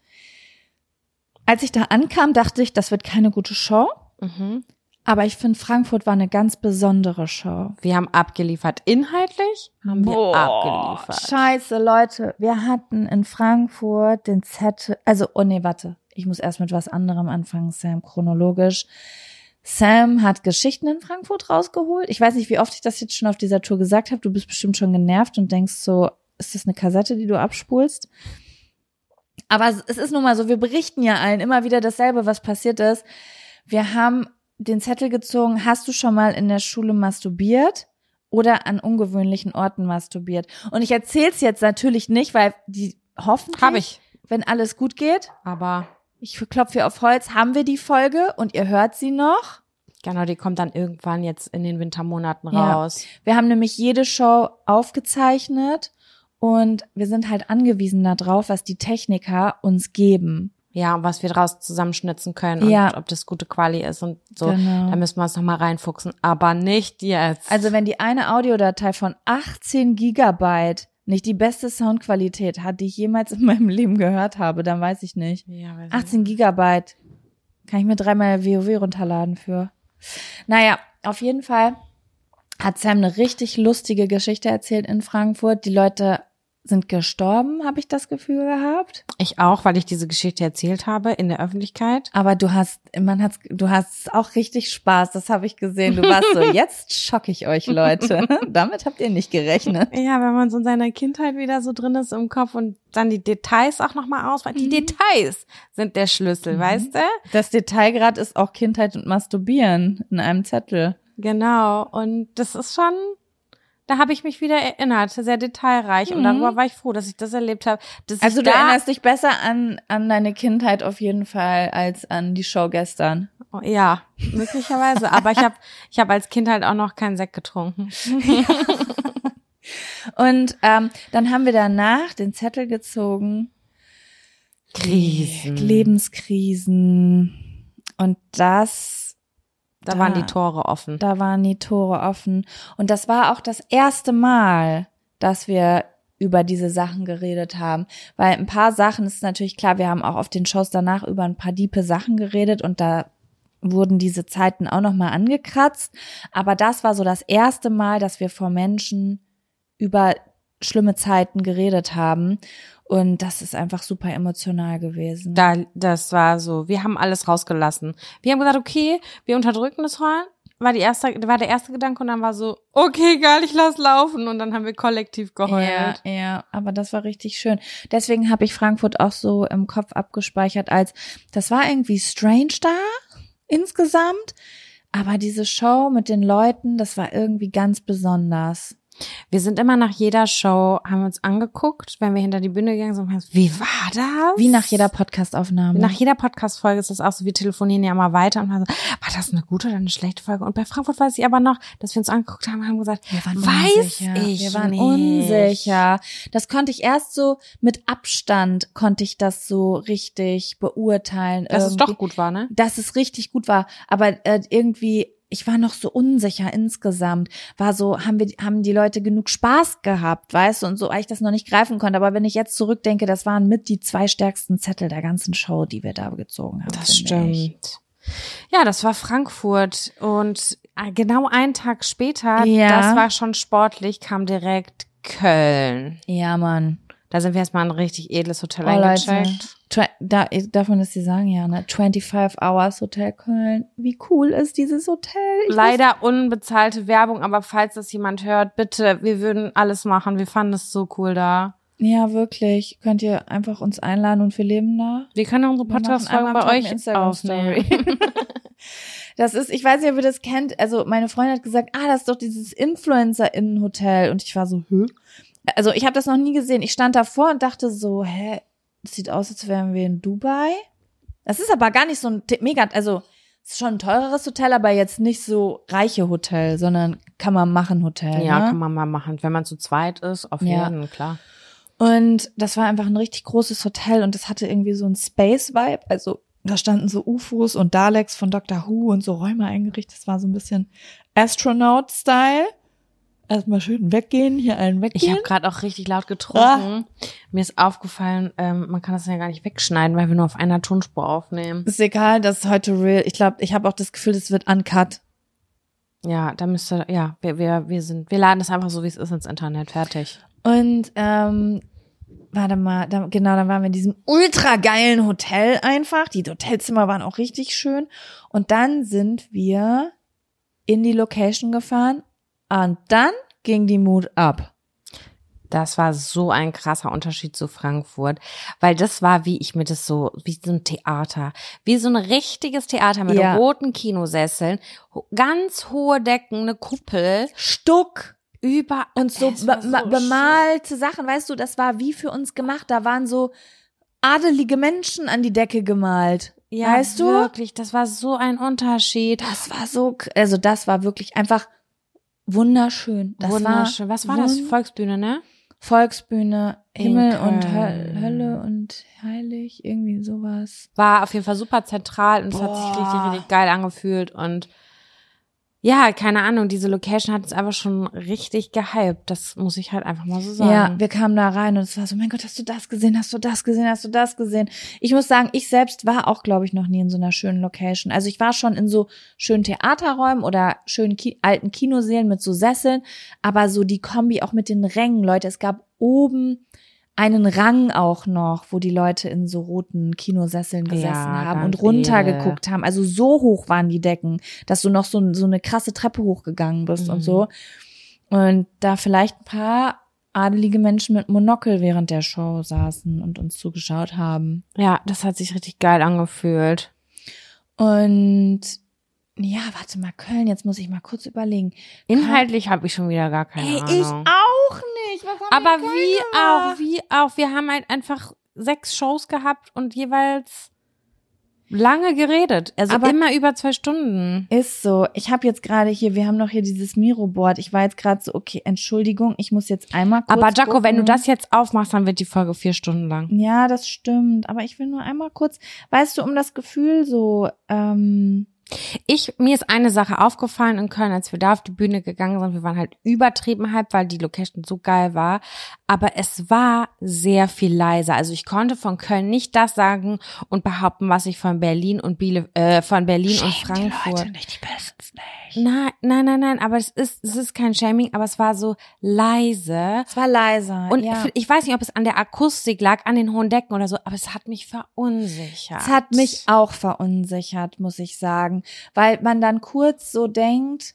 als ich da ankam, dachte ich, das wird keine gute Show. Mhm. Aber ich finde, Frankfurt war eine ganz besondere Show. Wir haben abgeliefert. Inhaltlich haben wir Boah, abgeliefert. Scheiße, Leute. Wir hatten in Frankfurt den Zettel, also, oh nee, warte. Ich muss erst mit was anderem anfangen, Sam, chronologisch. Sam hat Geschichten in Frankfurt rausgeholt. Ich weiß nicht, wie oft ich das jetzt schon auf dieser Tour gesagt habe. Du bist bestimmt schon genervt und denkst so, ist das eine Kassette, die du abspulst? Aber es ist nun mal so, wir berichten ja allen immer wieder dasselbe, was passiert ist. Wir haben den Zettel gezogen, hast du schon mal in der Schule masturbiert oder an ungewöhnlichen Orten masturbiert? Und ich erzähl's jetzt natürlich nicht, weil die hoffentlich, Hab ich. wenn alles gut geht, Aber ich klopfe hier auf Holz, haben wir die Folge und ihr hört sie noch. genau, die kommt dann irgendwann jetzt in den Wintermonaten Ja. raus. Wir haben nämlich jede Show aufgezeichnet und wir sind halt angewiesen darauf, was die Techniker uns geben. Ja, und was wir draus zusammenschnitzen können und Ja. ob das gute Quali ist und so. Genau. Da müssen wir uns nochmal reinfuchsen. Aber nicht jetzt. Also wenn die eine Audiodatei von achtzehn Gigabyte nicht die beste Soundqualität hat, die ich jemals in meinem Leben gehört habe, dann weiß ich nicht. ja, weiß ich achtzehn Gigabyte. Kann ich mir dreimal WoW runterladen für. Naja, auf jeden Fall hat Sam eine richtig lustige Geschichte erzählt in Frankfurt. Die Leute sind gestorben, habe ich das Gefühl gehabt. Ich auch, weil ich diese Geschichte erzählt habe in der Öffentlichkeit. Aber du hast, man hat's, du hast auch richtig Spaß, das habe ich gesehen. Du warst so, jetzt schock ich euch, Leute. Damit habt ihr nicht gerechnet. Ja, wenn man so in seiner Kindheit wieder so drin ist im Kopf und dann die Details auch nochmal aus, weil die Mhm. Details sind der Schlüssel, Mhm. weißt du? Das Detailgrad ist auch Kindheit und Masturbieren in einem Zettel. Genau. Und das ist schon, da habe ich mich wieder erinnert, sehr detailreich. Mhm. Und darüber war ich froh, dass ich das erlebt habe. Dass also ich du da erinnerst dich besser an an deine Kindheit auf jeden Fall als an die Show gestern. Ja, möglicherweise. Aber ich habe ich hab als Kind halt auch noch keinen Sekt getrunken. Und ähm, dann haben wir danach den Zettel gezogen. Krisen. Lebenskrisen. Und das Da, da waren die Tore offen. Da waren die Tore offen. Und das war auch das erste Mal, dass wir über diese Sachen geredet haben. Weil ein paar Sachen, ist natürlich klar, wir haben auch auf den Shows danach über ein paar diepe Sachen geredet und da wurden diese Zeiten auch nochmal angekratzt. Aber das war so das erste Mal, dass wir vor Menschen über schlimme Zeiten geredet haben. Und das ist einfach super emotional gewesen. Da, das war so, wir haben alles rausgelassen. Wir haben gesagt, okay, wir unterdrücken das Heulen. War die erste, war der erste Gedanke und dann war so, okay, geil, ich lass laufen. Und dann haben wir kollektiv geheult. Ja, ja, aber das war richtig schön. Deswegen habe ich Frankfurt auch so im Kopf abgespeichert als, das war irgendwie strange da insgesamt. Aber diese Show mit den Leuten, das war irgendwie ganz besonders. Wir sind immer nach jeder Show, haben wir uns angeguckt, wenn wir hinter die Bühne gegangen sind, und haben gesagt, wie war das? Wie nach jeder Podcast-Aufnahme. Nach jeder Podcast-Folge ist das auch so, wir telefonieren ja mal weiter und haben so, war das eine gute oder eine schlechte Folge? Und bei Frankfurt weiß ich aber noch, dass wir uns angeguckt haben und haben gesagt, wir waren weiß unsicher. ich Wir waren nicht. unsicher. Das konnte ich erst so mit Abstand, konnte ich das so richtig beurteilen. Dass irgendwie. es doch gut war, ne? Dass es richtig gut war. Aber äh, irgendwie, ich war noch so unsicher insgesamt. War so, haben wir, haben die Leute genug Spaß gehabt, weißt du, und so, weil ich das noch nicht greifen konnte. Aber wenn ich jetzt zurückdenke, das waren mit die zwei stärksten Zettel der ganzen Show, die wir da gezogen haben. Das stimmt. Ich. Ja, das war Frankfurt und genau einen Tag später, ja. das war schon sportlich, kam direkt Köln. Ja, Mann. Da sind wir erstmal ein richtig edles Hotel oh, eingecheckt. Leute, da, darf man das dir sagen, ja, ne? fünfundzwanzig Hours Hotel Köln. Wie cool ist dieses Hotel? Ich Leider weiß. Unbezahlte Werbung, aber falls das jemand hört, bitte, wir würden alles machen. Wir fanden es so cool da. Ja, wirklich. Könnt ihr einfach uns einladen und wir leben da? Wir können unsere Podcast-Folgen bei euch aufnehmen. Das ist, ich weiß nicht, ob ihr das kennt. Also meine Freundin hat gesagt, ah, das ist doch dieses Influencer-Innen-Hotel. Und ich war so, hä? Also ich habe das noch nie gesehen. Ich stand davor und dachte so, hä, das sieht aus, als wären wir in Dubai. Das ist aber gar nicht so ein mega, also es ist schon ein teureres Hotel, aber jetzt nicht so reiche Hotel, sondern kann man machen Hotel. Ja, ne? kann man mal machen. Wenn man zu zweit ist, auf ja. jeden, klar. Und das war einfach ein richtig großes Hotel und das hatte irgendwie so ein Space-Vibe. Also da standen so U F Os und Daleks von Doctor Who und so Räume eingerichtet. Das war so ein bisschen Astronaut-Style. Erstmal schön weggehen, hier einen weggehen. Ich habe gerade auch richtig laut getrunken. Ah. Mir ist aufgefallen, ähm, man kann das ja gar nicht wegschneiden, weil wir nur auf einer Tonspur aufnehmen. Ist egal, das ist heute real. Ich glaube, ich habe auch das Gefühl, das wird uncut. Ja, da müsste, ja, wir, wir, wir sind, wir laden das einfach so, wie es ist, ins Internet. Fertig. Und, ähm, warte mal, da, genau, dann waren wir in diesem ultra geilen Hotel einfach. Die Hotelzimmer waren auch richtig schön. Und dann sind wir in die Location gefahren. Und dann ging die Mut ab. Das war so ein krasser Unterschied zu Frankfurt, weil das war, wie ich mir das so, wie so ein Theater, wie so ein richtiges Theater mit ja. roten Kinosesseln, ganz hohe Decken, eine Kuppel, Stuck über und so, so be- bemalte schön. Sachen, weißt du, das war wie für uns gemacht. Da waren so adelige Menschen an die Decke gemalt. Ja, weißt du? Wirklich, das war so ein Unterschied. Das war so, also das war wirklich einfach wunderschön. Das Wunderschön. War Was war das? Volksbühne, ne? Volksbühne, Himmel Köln. und Höl- Hölle und heilig, irgendwie sowas. War auf jeden Fall super zentral und es hat sich richtig, richtig geil angefühlt und ja, keine Ahnung, diese Location hat es einfach schon richtig gehypt. Das muss ich halt einfach mal so sagen. Ja, wir kamen da rein und es war so, mein Gott, hast du das gesehen, hast du das gesehen, hast du das gesehen? Ich muss sagen, ich selbst war auch, glaube ich, noch nie in so einer schönen Location. Also ich war schon in so schönen Theaterräumen oder schönen Ki- alten Kinosälen mit so Sesseln, aber so die Kombi auch mit den Rängen, Leute, es gab oben einen Rang auch noch, wo die Leute in so roten Kinosesseln gesessen Ja, haben ganz und runtergeguckt edel. haben. Also so hoch waren die Decken, dass du noch so, so eine krasse Treppe hochgegangen bist Mhm. und so. Und da vielleicht ein paar adelige Menschen mit Monokel während der Show saßen und uns zugeschaut haben. Ja, das hat sich richtig geil angefühlt. Und Ja, warte mal, Köln, jetzt muss ich mal kurz überlegen. Inhaltlich habe ich schon wieder gar keine Ey, Ahnung. ich auch nicht. Was haben Aber wir in Köln wie gemacht? auch, wie auch, wir haben halt einfach sechs Shows gehabt und jeweils lange geredet. Also Aber immer über zwei Stunden. Ist so. Ich habe jetzt gerade hier, wir haben noch hier dieses Miro-Board. Ich war jetzt gerade so, okay, Entschuldigung, ich muss jetzt einmal kurz Aber Jaco, gucken. wenn du das jetzt aufmachst, dann wird die Folge vier Stunden lang. Ja, das stimmt. Aber ich will nur einmal kurz, weißt du, um das Gefühl so, ähm, Ich, mir ist eine Sache aufgefallen in Köln, als wir da auf die Bühne gegangen sind. Wir waren halt übertrieben hype, weil die Location so geil war. Aber es war sehr viel leiser. Also ich konnte von Köln nicht das sagen und behaupten, was ich von Berlin und Biele, äh, von Berlin und Frankfurt. Die Leute nicht, die wissen's nicht. Nein, nein, nein, nein, aber es ist, es ist kein Shaming, aber es war so leise. Es war leiser, Und ja. ich weiß nicht, ob es an der Akustik lag, an den hohen Decken oder so, aber es hat mich verunsichert. Es hat mich auch verunsichert, muss ich sagen, weil man dann kurz so denkt,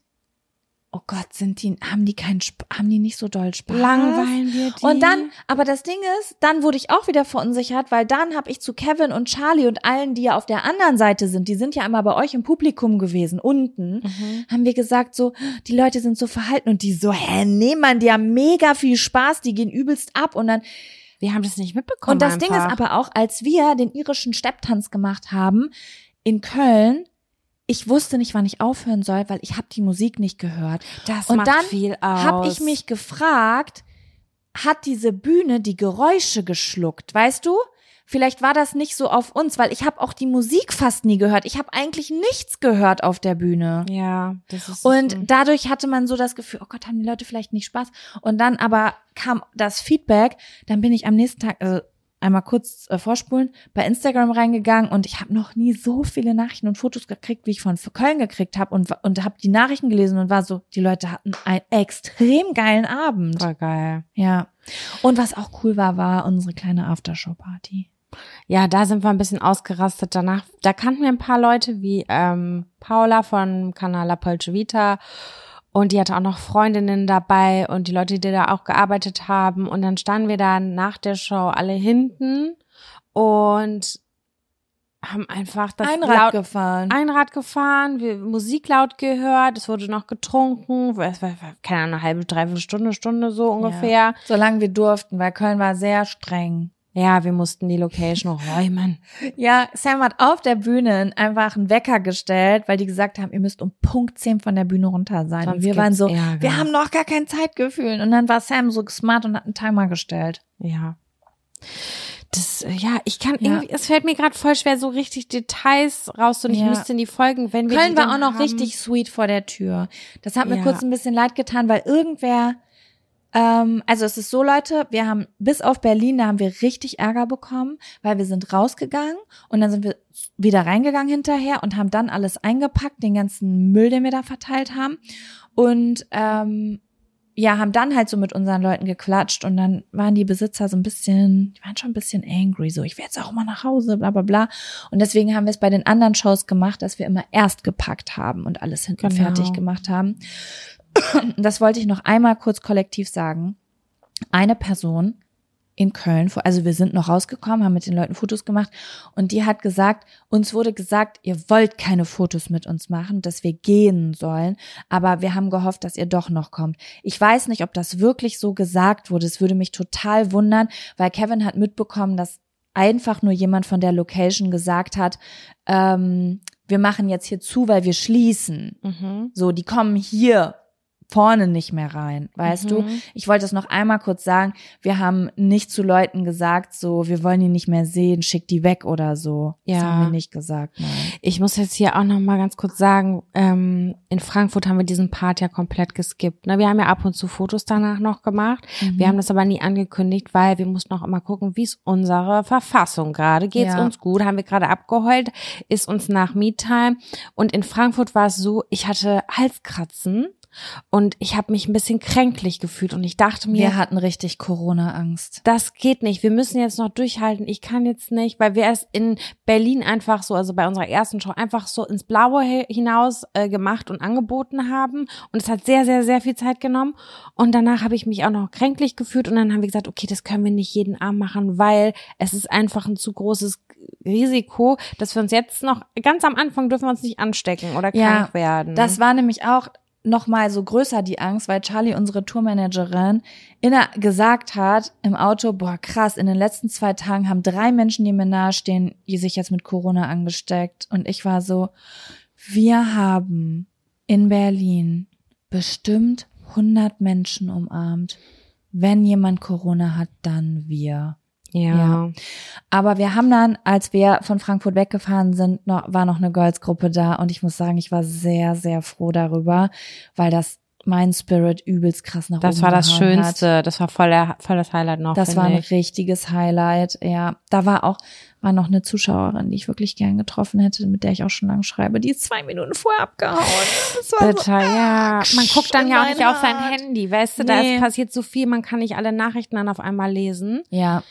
oh Gott, sind die, haben die keinen, Sp- haben die nicht so doll Spaß? Langweilen wir die? Und dann, aber das Ding ist, dann wurde ich auch wieder verunsichert, weil dann habe ich zu Kevin und Charlie und allen, die ja auf der anderen Seite sind, die sind ja einmal bei euch im Publikum gewesen, unten, Mhm. haben wir gesagt so, die Leute sind so verhalten und die so, hä, nee, Mann, die haben mega viel Spaß, die gehen übelst ab und dann, Wir haben das nicht mitbekommen. und das einfach. Ding ist aber auch, als wir den irischen Stepptanz gemacht haben in Köln, ich wusste nicht, wann ich aufhören soll, weil ich habe die Musik nicht gehört. das Und macht dann viel aus. habe ich mich gefragt, hat diese Bühne die Geräusche geschluckt, weißt du? Vielleicht war das nicht so auf uns, weil ich habe auch die Musik fast nie gehört. Ich habe eigentlich nichts gehört auf der Bühne. Ja, das ist Und dadurch hatte man so das Gefühl, oh Gott, haben die Leute vielleicht nicht Spaß. Und dann aber kam das Feedback, dann bin ich am nächsten Tag, also einmal kurz äh, vorspulen, bei Instagram reingegangen und ich habe noch nie so viele Nachrichten und Fotos gekriegt, wie ich von Köln gekriegt habe und, und habe die Nachrichten gelesen und war so, die Leute hatten einen extrem geilen Abend. voll geil. Ja. Und was auch cool war, war unsere kleine Aftershow-Party. Ja, da sind wir ein bisschen ausgerastet danach. Da kannten wir ein paar Leute wie ähm, Paula von Kanal La Polce Vita und die hatte auch noch Freundinnen dabei und die Leute, die da auch gearbeitet haben. Und dann standen wir da nach der Show alle hinten und haben einfach das Ein Rad laut, gefahren. ein Rad gefahren, wir Musik laut gehört, es wurde noch getrunken, es war, keine Ahnung, eine halbe, dreiviertel Stunde, Stunde so ungefähr. Ja. Solange wir durften, weil Köln war sehr streng. Ja, wir mussten die Location räumen. Ja, Sam hat auf der Bühne einfach einen Wecker gestellt, weil die gesagt haben, ihr müsst um Punkt zehn von der Bühne runter sein. Sonst und wir waren gibt's so, Ärger. wir haben noch gar kein Zeitgefühl. Und dann war Sam so smart und hat einen Timer gestellt. Ja. Das, äh, ja, ich kann Ja. irgendwie, es fällt mir gerade voll schwer, so richtig Details rauszuholen. Ich Ja. müsste in die Folgen, wenn wir Köln die war dann auch noch haben. richtig sweet vor der Tür. Das hat mir Ja. kurz ein bisschen leid getan, weil irgendwer, ähm, also es ist so, Leute, wir haben bis auf Berlin, da haben wir richtig Ärger bekommen, weil wir sind rausgegangen und dann sind wir wieder reingegangen hinterher und haben dann alles eingepackt, den ganzen Müll, den wir da verteilt haben und ähm, ja, haben dann halt so mit unseren Leuten geklatscht und dann waren die Besitzer so ein bisschen, die waren schon ein bisschen angry, so ich will jetzt auch mal nach Hause, bla bla bla. Und deswegen haben wir es bei den anderen Shows gemacht, dass wir immer erst gepackt haben und alles hinten Genau. fertig gemacht haben. Das wollte ich noch einmal kurz kollektiv sagen. Eine Person in Köln, also wir sind noch rausgekommen, haben mit den Leuten Fotos gemacht und die hat gesagt, uns wurde gesagt, ihr wollt keine Fotos mit uns machen, dass wir gehen sollen, aber wir haben gehofft, dass ihr doch noch kommt. Ich weiß nicht, ob das wirklich so gesagt wurde, es würde mich total wundern, weil Kevin hat mitbekommen, dass einfach nur jemand von der Location gesagt hat, ähm, wir machen jetzt hier zu, weil wir schließen. Mhm. So, die kommen hier vorne nicht mehr rein, weißt Mhm. du? Ich wollte das noch einmal kurz sagen. Wir haben nicht zu Leuten gesagt, so, wir wollen die nicht mehr sehen, schick die weg oder so. Das Ja. haben wir nicht gesagt, nein. Ich muss jetzt hier auch noch mal ganz kurz sagen, ähm, in Frankfurt haben wir diesen Part ja komplett geskippt. Ne? Wir haben ja ab und zu Fotos danach noch gemacht. Mhm. Wir haben das aber nie angekündigt, weil wir mussten auch immer gucken, wie ist unsere Verfassung gerade. Geht's Ja. uns gut? Haben wir gerade abgeheult? Ist uns nach Me-Time? Und in Frankfurt war es so, ich hatte Halskratzen und ich habe mich ein bisschen kränklich gefühlt und ich dachte mir, Wir hatten richtig Corona-Angst. das geht nicht. Wir müssen jetzt noch durchhalten. Ich kann jetzt nicht, weil wir es in Berlin einfach so, also bei unserer ersten Show, einfach so ins Blaue he- hinaus äh, gemacht und angeboten haben. Und es hat sehr, sehr, sehr viel Zeit genommen. Und danach habe ich mich auch noch kränklich gefühlt. Und dann haben wir gesagt, okay, das können wir nicht jeden Abend machen, weil es ist einfach ein zu großes Risiko, dass wir uns jetzt noch, ganz am Anfang dürfen wir uns nicht anstecken oder krank ja, werden. Das war nämlich auch noch mal so größer die Angst, weil Charlie, unsere Tourmanagerin, inner gesagt hat im Auto, boah krass, in den letzten zwei Tagen haben drei Menschen, die mir nahestehen, die sich jetzt mit Corona angesteckt. Und ich war so, wir haben in Berlin bestimmt hundert Menschen umarmt. Wenn jemand Corona hat, dann wir. Ja. ja. Aber wir haben dann, als wir von Frankfurt weggefahren sind, noch, war noch eine Girls-Gruppe da und ich muss sagen, ich war sehr, sehr froh darüber, weil das mein Spirit übelst krass nach Das oben war das gehauen Schönste, hat. das war voll, der, voll das Highlight noch. Das war ein ich. richtiges Highlight, ja. Da war auch, war noch eine Zuschauerin, die ich wirklich gern getroffen hätte, mit der ich auch schon lange schreibe, die ist zwei Minuten vorher abgehauen. Das war Bitte, so, ja. Man guckt dann ja auch nicht auf sein Heart. Handy, weißt du, Nee. da ist passiert so viel, man kann nicht alle Nachrichten dann auf einmal lesen. Ja.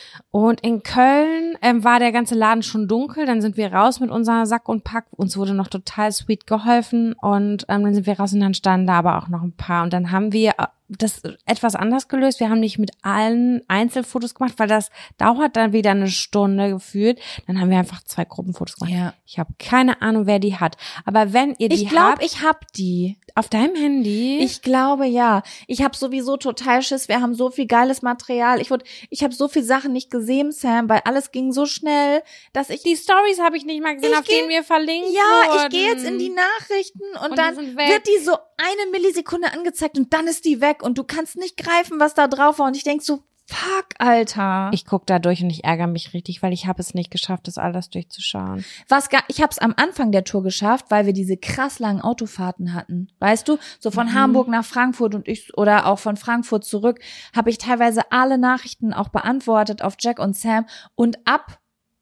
Und in Köln ähm, war der ganze Laden schon dunkel, dann sind wir raus mit unserer Sack und Pack, uns wurde noch total sweet geholfen und ähm, dann sind wir raus und dann standen da aber auch noch ein paar und dann haben wir das etwas anders gelöst, wir haben nicht mit allen Einzelfotos gemacht, weil das dauert dann wieder eine Stunde gefühlt, dann haben wir einfach zwei Gruppenfotos gemacht. Ja. Ich habe keine Ahnung, wer die hat, aber wenn ihr die Ich glaube, habt, ich hab die. auf deinem Handy, Ich glaube, ja. Ich habe sowieso total Schiss. Wir haben so viel geiles Material. Ich wurde, ich habe so viel Sachen nicht gesehen, Sam, weil alles ging so schnell, dass ich die Stories habe ich nicht mal gesehen, Ich auf geh- denen wir verlinkt ja, wurden. ich gehe jetzt in die Nachrichten und, Und die dann sind weg. wird die so eine Millisekunde angezeigt und dann ist die weg und du kannst nicht greifen, was da drauf war und ich denk so, fuck, Alter. Ich guck da durch und ich ärgere mich richtig, weil ich habe es nicht geschafft, das alles durchzuschauen. Was gar, ich habe es am Anfang der Tour geschafft, weil wir diese krass langen Autofahrten hatten. Weißt du, so von Mhm. Hamburg nach Frankfurt und ich oder auch von Frankfurt zurück, habe ich teilweise alle Nachrichten auch beantwortet auf Jack und Sam und ab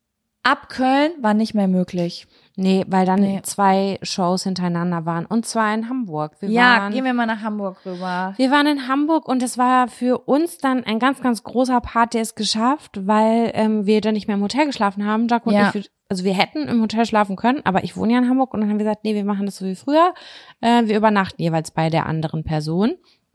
ab Köln war nicht mehr möglich. Nee, weil dann Nee. zwei Shows hintereinander waren und zwar in Hamburg. Wir Ja, waren, gehen wir mal nach Hamburg rüber. wir waren in Hamburg und es war für uns dann ein ganz, ganz großer Part, der es geschafft, weil ähm, wir dann nicht mehr im Hotel geschlafen haben. Jaco Ja. und ich, also wir hätten im Hotel schlafen können, aber ich wohne ja in Hamburg und dann haben wir gesagt, nee, wir machen das so wie früher. Äh, wir übernachten jeweils bei der anderen Person.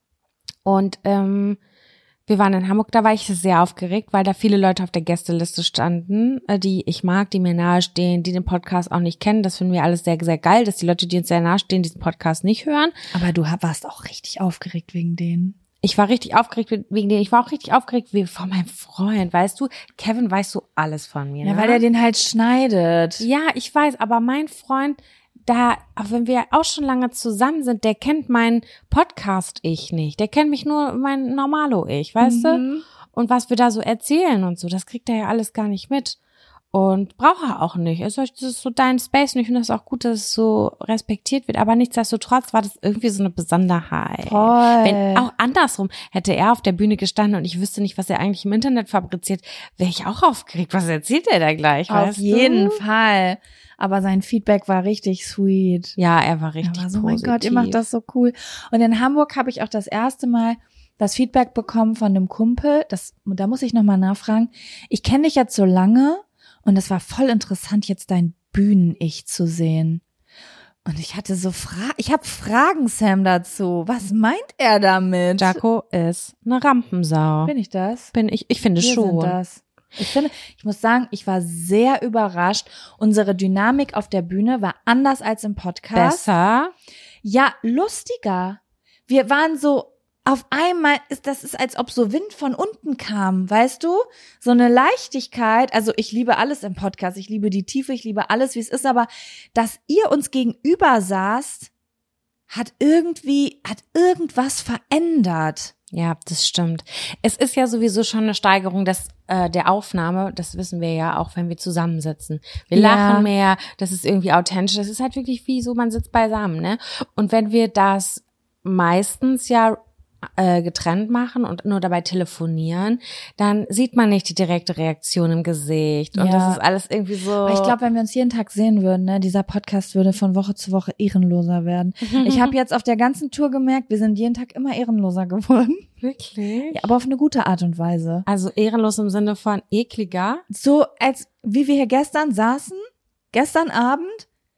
Und ähm, wir waren in Hamburg, da war ich sehr aufgeregt, weil da viele Leute auf der Gästeliste standen, äh, die ich mag, die mir nahestehen, die den Podcast auch nicht kennen. Das finden wir alles sehr, sehr geil, dass die Leute, die uns sehr nahestehen, diesen Podcast nicht hören. Aber du warst auch richtig aufgeregt wegen denen. Ich war richtig aufgeregt wegen denen. Ich war auch richtig aufgeregt wie von meinem Freund, weißt du? Kevin weiß so alles von mir. Ja, ne? weil er den halt schneidet. Ja, ich weiß, aber mein Freund, da, auch wenn wir auch schon lange zusammen sind, der kennt meinen Podcast-Ich nicht. Der kennt mich nur mein Normalo-Ich, weißt du? Mhm. Und was wir da so erzählen und so, das kriegt er ja alles gar nicht mit. Und braucht er auch nicht. Also, das ist so dein Space und ich finde das auch gut, dass es so respektiert wird. Aber nichtsdestotrotz war das irgendwie so eine Besonderheit. Voll. Wenn auch andersrum hätte er auf der Bühne gestanden und ich wüsste nicht, was er eigentlich im Internet fabriziert, wäre ich auch aufgeregt. Was erzählt er da gleich? Auf weißt jeden du? Fall. Aber sein Feedback war richtig sweet. Ja, er war richtig Er war so, positiv. mein Gott, ihr macht das so cool. Und in Hamburg habe ich auch das erste Mal das Feedback bekommen von einem Kumpel. Das, da muss ich nochmal nachfragen. Ich kenne dich jetzt so lange und es war voll interessant, jetzt dein Bühnen-Ich zu sehen. Und ich hatte so Fragen, ich habe Fragen, Sam, dazu. Was meint er damit? Jaco ist eine Rampensau. Bin ich das? Bin ich, ich finde Wir schon. sind das. Ich finde, ich muss sagen, ich war sehr überrascht. Unsere Dynamik auf der Bühne war anders als im Podcast. Besser. Ja, lustiger. Wir waren so, auf einmal ist das ist, als ob so Wind von unten kam, weißt du? So eine Leichtigkeit. Also ich liebe alles im Podcast. Ich liebe die Tiefe, ich liebe alles, wie es ist. Aber dass ihr uns gegenüber saßt, hat irgendwie, hat irgendwas verändert. Ja, das stimmt. Es ist ja sowieso schon eine Steigerung des, äh, der Aufnahme, das wissen wir ja auch, wenn wir zusammensitzen. Wir Ja. lachen mehr, das ist irgendwie authentisch, das ist halt wirklich wie so, man sitzt beisammen, ne? Und wenn wir das meistens ja äh, getrennt machen und nur dabei telefonieren, dann sieht man nicht die direkte Reaktion im Gesicht und Ja. das ist alles irgendwie so. Aber ich glaube, wenn wir uns jeden Tag sehen würden, ne, dieser Podcast würde von Woche zu Woche ehrenloser werden. Ich habe jetzt auf der ganzen Tour gemerkt, wir sind jeden Tag immer ehrenloser geworden. Wirklich? Ja, aber auf eine gute Art und Weise. Also ehrenlos im Sinne von ekliger. So als wie wir hier gestern saßen, gestern Abend,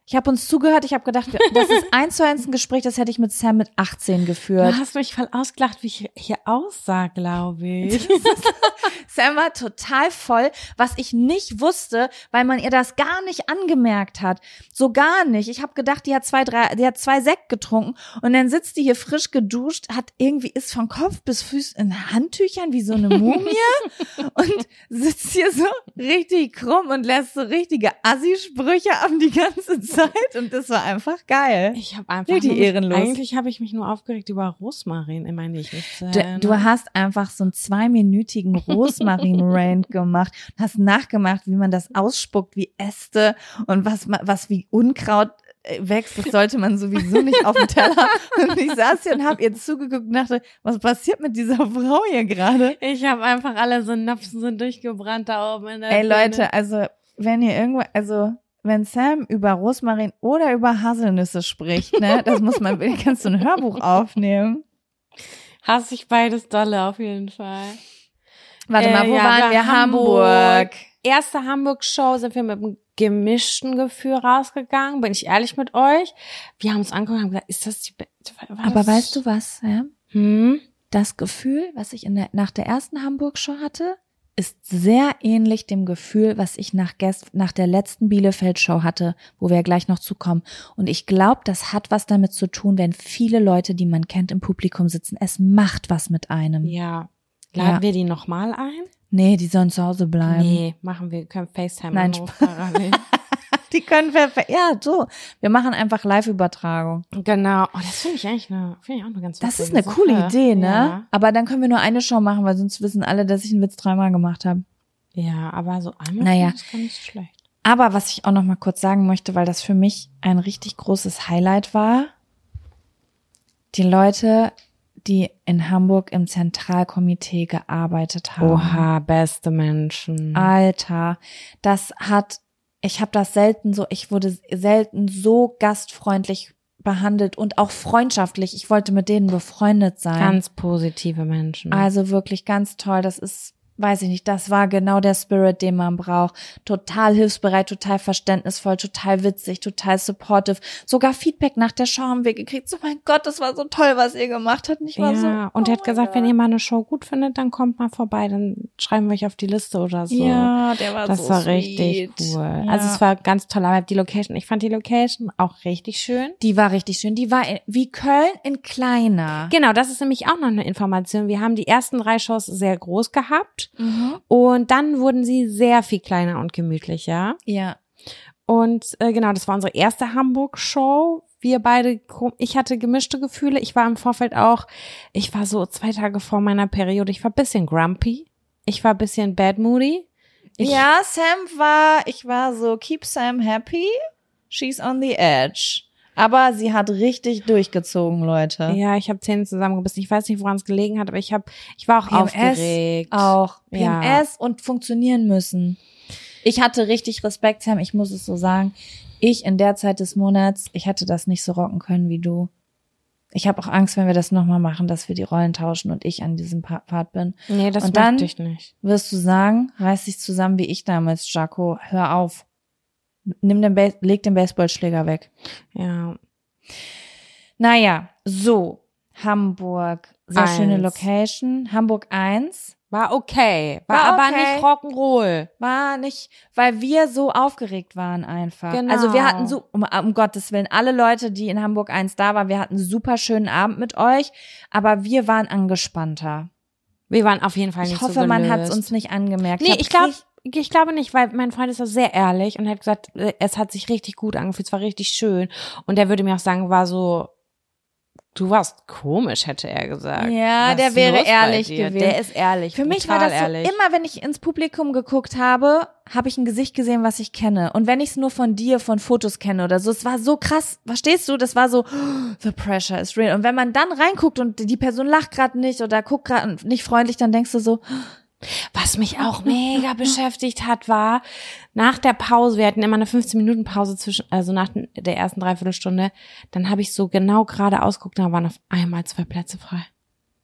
Ich habe uns zugehört, ich habe gedacht, das ist eins zu eins ein Gespräch, das hätte ich mit Sam mit achtzehn geführt. Du hast mich voll ausgelacht, wie ich hier aussah, glaube ich. Sam war total voll, was ich nicht wusste, weil man ihr das gar nicht angemerkt hat. So gar nicht. Ich habe gedacht, die hat zwei, drei, die hat zwei Sekt getrunken und dann sitzt die hier frisch geduscht, hat irgendwie, ist von Kopf bis Füßen in Handtüchern wie so eine Mumie und sitzt hier so richtig krumm und lässt so richtige Assi-Sprüche ab die ganze Zeit. Und das war einfach geil. Ich habe einfach Richtig nur, ehrenlos. Eigentlich habe ich mich nur aufgeregt über Rosmarin. Ich meine, ich nicht zu Du, du hast einfach so einen zweiminütigen Rosmarin-Rant gemacht und hast nachgemacht, wie man das ausspuckt, wie Äste und was, was wie Unkraut wächst. Das sollte man sowieso nicht auf dem Teller. Und ich saß hier und habe ihr zugeguckt und dachte, was passiert mit dieser Frau hier gerade? Ich habe einfach alle Synapsen sind durchgebrannt da oben in der Ey Birne. Leute, also wenn ihr irgendwo, also wenn Sam über Rosmarin oder über Haselnüsse spricht, ne, das muss man, kannst du ein Hörbuch aufnehmen. Hasse ich beides dolle auf jeden Fall. Warte mal, Äh, wo ja, waren wir? Hamburg. Hamburg. Erste Hamburg-Show sind wir mit einem gemischten Gefühl rausgegangen, bin ich ehrlich mit euch. Wir haben uns angeguckt und haben gesagt, ist das die Be- war Aber das- weißt du was, Sam? Hm? Das Gefühl, was ich in der, nach der ersten Hamburg-Show hatte, ist sehr ähnlich dem Gefühl, was ich nach, gest, nach der letzten Bielefeld-Show hatte, wo wir ja gleich noch zukommen. Und ich glaube, das hat was damit zu tun, wenn viele Leute, die man kennt, im Publikum sitzen. Es macht was mit einem. Ja. Laden Ja. wir die nochmal ein? Nee, die sollen zu Hause bleiben. Nee, machen wir, können FaceTime Nein, anrufen parallel. Die können wir, ja, so. Wir machen einfach Live-Übertragung. Genau. Oh, das finde ich eigentlich eine, finde ich auch eine ganz Das ist witzige eine coole Sache. Idee, ne? Ja. Aber dann können wir nur eine Show machen, weil sonst wissen alle, dass ich einen Witz dreimal gemacht habe. Ja, aber so einmal Naja. finde ich gar nicht so schlecht. Aber was ich auch noch mal kurz sagen möchte, weil das für mich ein richtig großes Highlight war, die Leute, die in Hamburg im Zentralkomitee gearbeitet haben. Oha, beste Menschen. Alter, das hat, ich habe das selten so, ich wurde selten so gastfreundlich behandelt und auch freundschaftlich. Ich wollte mit denen befreundet sein. Ganz positive Menschen. Also wirklich ganz toll. Das ist, weiß ich nicht, das war genau der Spirit, den man braucht. Total hilfsbereit, total verständnisvoll, total witzig, total supportive. Sogar Feedback nach der Show haben wir gekriegt. So, mein Gott, das war so toll, was ihr gemacht habt. Und ich war ja, so, und er oh hat gesagt, mein wenn Gott. ihr mal eine Show gut findet, dann kommt mal vorbei, dann schreiben wir euch auf die Liste oder so. Ja, der war das so war sweet. richtig cool. Ja. Also es war ganz toll, aber die Location, ich fand die Location auch richtig schön. Die war richtig schön. Die war wie Köln in kleiner. Genau, das ist nämlich auch noch eine Information. Wir haben die ersten drei Shows sehr groß gehabt Mhm. und dann wurden sie sehr viel kleiner und gemütlicher. Ja. Und äh, genau, das war unsere erste Hamburg-Show. Wir beide, ich hatte gemischte Gefühle. Ich war im Vorfeld auch, ich war so zwei Tage vor meiner Periode, ich war ein bisschen grumpy. Ich war ein bisschen bad moody. Ich, ja, Sam war, ich war so, keep Sam happy, she's on the edge. Aber sie hat richtig durchgezogen, Leute. Ja, ich habe Zähne zusammengebissen. Ich weiß nicht, woran es gelegen hat, aber ich habe, ich war auch P M S aufgeregt. Auch. P M Ja. S und funktionieren müssen. Ich hatte richtig Respekt, Sam, ich muss es so sagen. Ich in der Zeit des Monats, ich hätte das nicht so rocken können wie du. Ich habe auch Angst, wenn wir das nochmal machen, dass wir die Rollen tauschen und ich an diesem Pa- Part bin. Nee, das Und dann möchte ich nicht. Wirst du sagen, reiß dich zusammen wie ich damals, Jaco. Hör auf. Nimm den Bas- leg den Baseballschläger weg. Ja. Naja, so. Hamburg. Sehr Eins. schöne Location. Hamburg eins. War okay. War, War aber okay. nicht Rock'n'Roll. War nicht, weil wir so aufgeregt waren einfach. Genau. Also wir hatten so, um, um Gottes Willen, alle Leute, die in Hamburg eins da waren, wir hatten einen super schönen Abend mit euch, aber wir waren angespannter. Wir waren auf jeden Fall nicht Ich so hoffe, man hat es gelöst. uns nicht angemerkt. Nee, hab ich glaube, richtig- ich glaube nicht, weil mein Freund ist auch sehr ehrlich und hat gesagt, äh, es hat sich richtig gut angefühlt, es war richtig schön. Und er würde mir auch sagen, war so, du warst komisch, hätte er gesagt. Ja, Was der ist wäre los bei ehrlich dir? gewesen. Der ist ehrlich. Für mich war brutal das so, ehrlich. immer wenn ich ins Publikum geguckt habe, habe ich ein Gesicht gesehen, was ich kenne. Und wenn ich es nur von dir, von Fotos kenne oder so, es war so krass, verstehst du? Das war so, the pressure is real. Und wenn man dann reinguckt und die Person lacht gerade nicht oder guckt gerade nicht freundlich, dann denkst du so, Was mich auch mega beschäftigt hat, war nach der Pause, wir hatten immer eine fünfzehn-Minuten-Pause zwischen, also nach der ersten Dreiviertelstunde, dann habe ich so genau gerade ausgeguckt, da waren auf einmal zwei Plätze frei.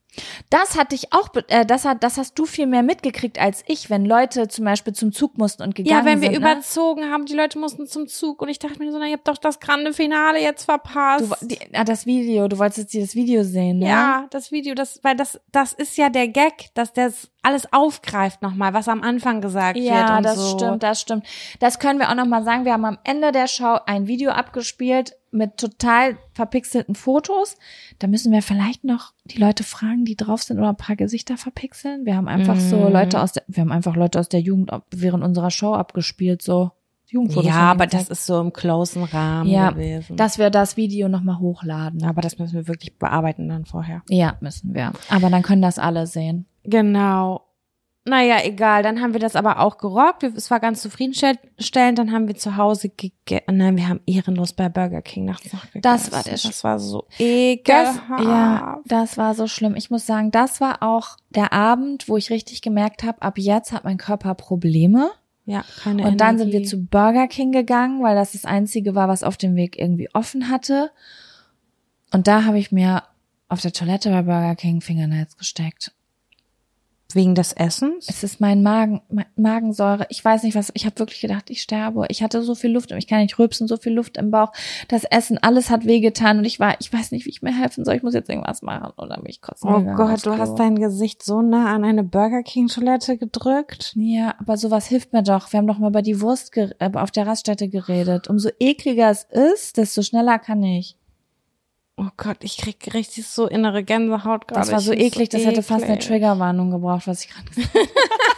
Das hatte ich auch, äh, das hat, das hast du viel mehr mitgekriegt als ich, wenn Leute zum Beispiel zum Zug mussten und gegangen Ja, wenn wir sind. Ne? überzogen haben, die Leute mussten zum Zug und ich dachte mir so, na, ihr habt doch das grande Finale jetzt verpasst. Du, die, ah, das Video, du wolltest jetzt das Video sehen, ne? Ja, das Video, das, weil das, das ist ja der Gag, dass das alles aufgreift nochmal, was am Anfang gesagt wird Ja, und das so. stimmt, das stimmt. Das können wir auch nochmal sagen. Wir haben am Ende der Show ein Video abgespielt mit total verpixelten Fotos. Da müssen wir vielleicht noch die Leute fragen, die drauf sind, oder ein paar Gesichter verpixeln. Wir haben einfach Mhm. so Leute aus der, wir haben einfach Leute aus der Jugend ab- während unserer Show abgespielt, so Jugendfotos. Ja, haben die aber gezeigt. das ist so im closen Rahmen ja, gewesen. dass wir das Video nochmal hochladen. aber das müssen wir wirklich bearbeiten dann vorher. Ja, müssen wir. Aber dann können das alle sehen. Genau. Naja, egal. Dann haben wir das aber auch gerockt. Es war ganz zufriedenstellend. Dann haben wir zu Hause gegessen. Nein, wir haben ehrenlos bei Burger King nachts noch gegessen. Das war der Das war so Das, ekelhaft. ja, das war so schlimm. Ich muss sagen, das war auch der Abend, wo ich richtig gemerkt habe, ab jetzt hat mein Körper Probleme. Ja, keine Und dann sind Energie. wir zu Burger King gegangen, weil das das Einzige war, was auf dem Weg irgendwie offen hatte. Und da habe ich mir auf der Toilette bei Burger King Fingernails gesteckt. Wegen des Essens? Es ist mein Magen, mein Magensäure. Ich weiß nicht was. Ich habe wirklich gedacht, ich sterbe. Ich hatte so viel Luft, ich kann nicht rülpsen, so viel Luft im Bauch. Das Essen, alles hat wehgetan und ich war, ich weiß nicht, wie ich mir helfen soll. Ich muss jetzt irgendwas machen oder bin ich kotzen Oh gegangen Gott, aufs du Klo. hast dein Gesicht so nah an eine Burger King Toilette gedrückt. Ja, aber sowas hilft mir doch. Wir haben doch mal über die Wurst ger- äh, auf der Raststätte geredet. Umso ekliger es ist, desto schneller kann ich. Oh Gott, ich krieg richtig so innere Gänsehaut gerade. Das war so Ich find's eklig, das hätte fast eine eklig. Triggerwarnung gebraucht, was ich gerade gesagt habe.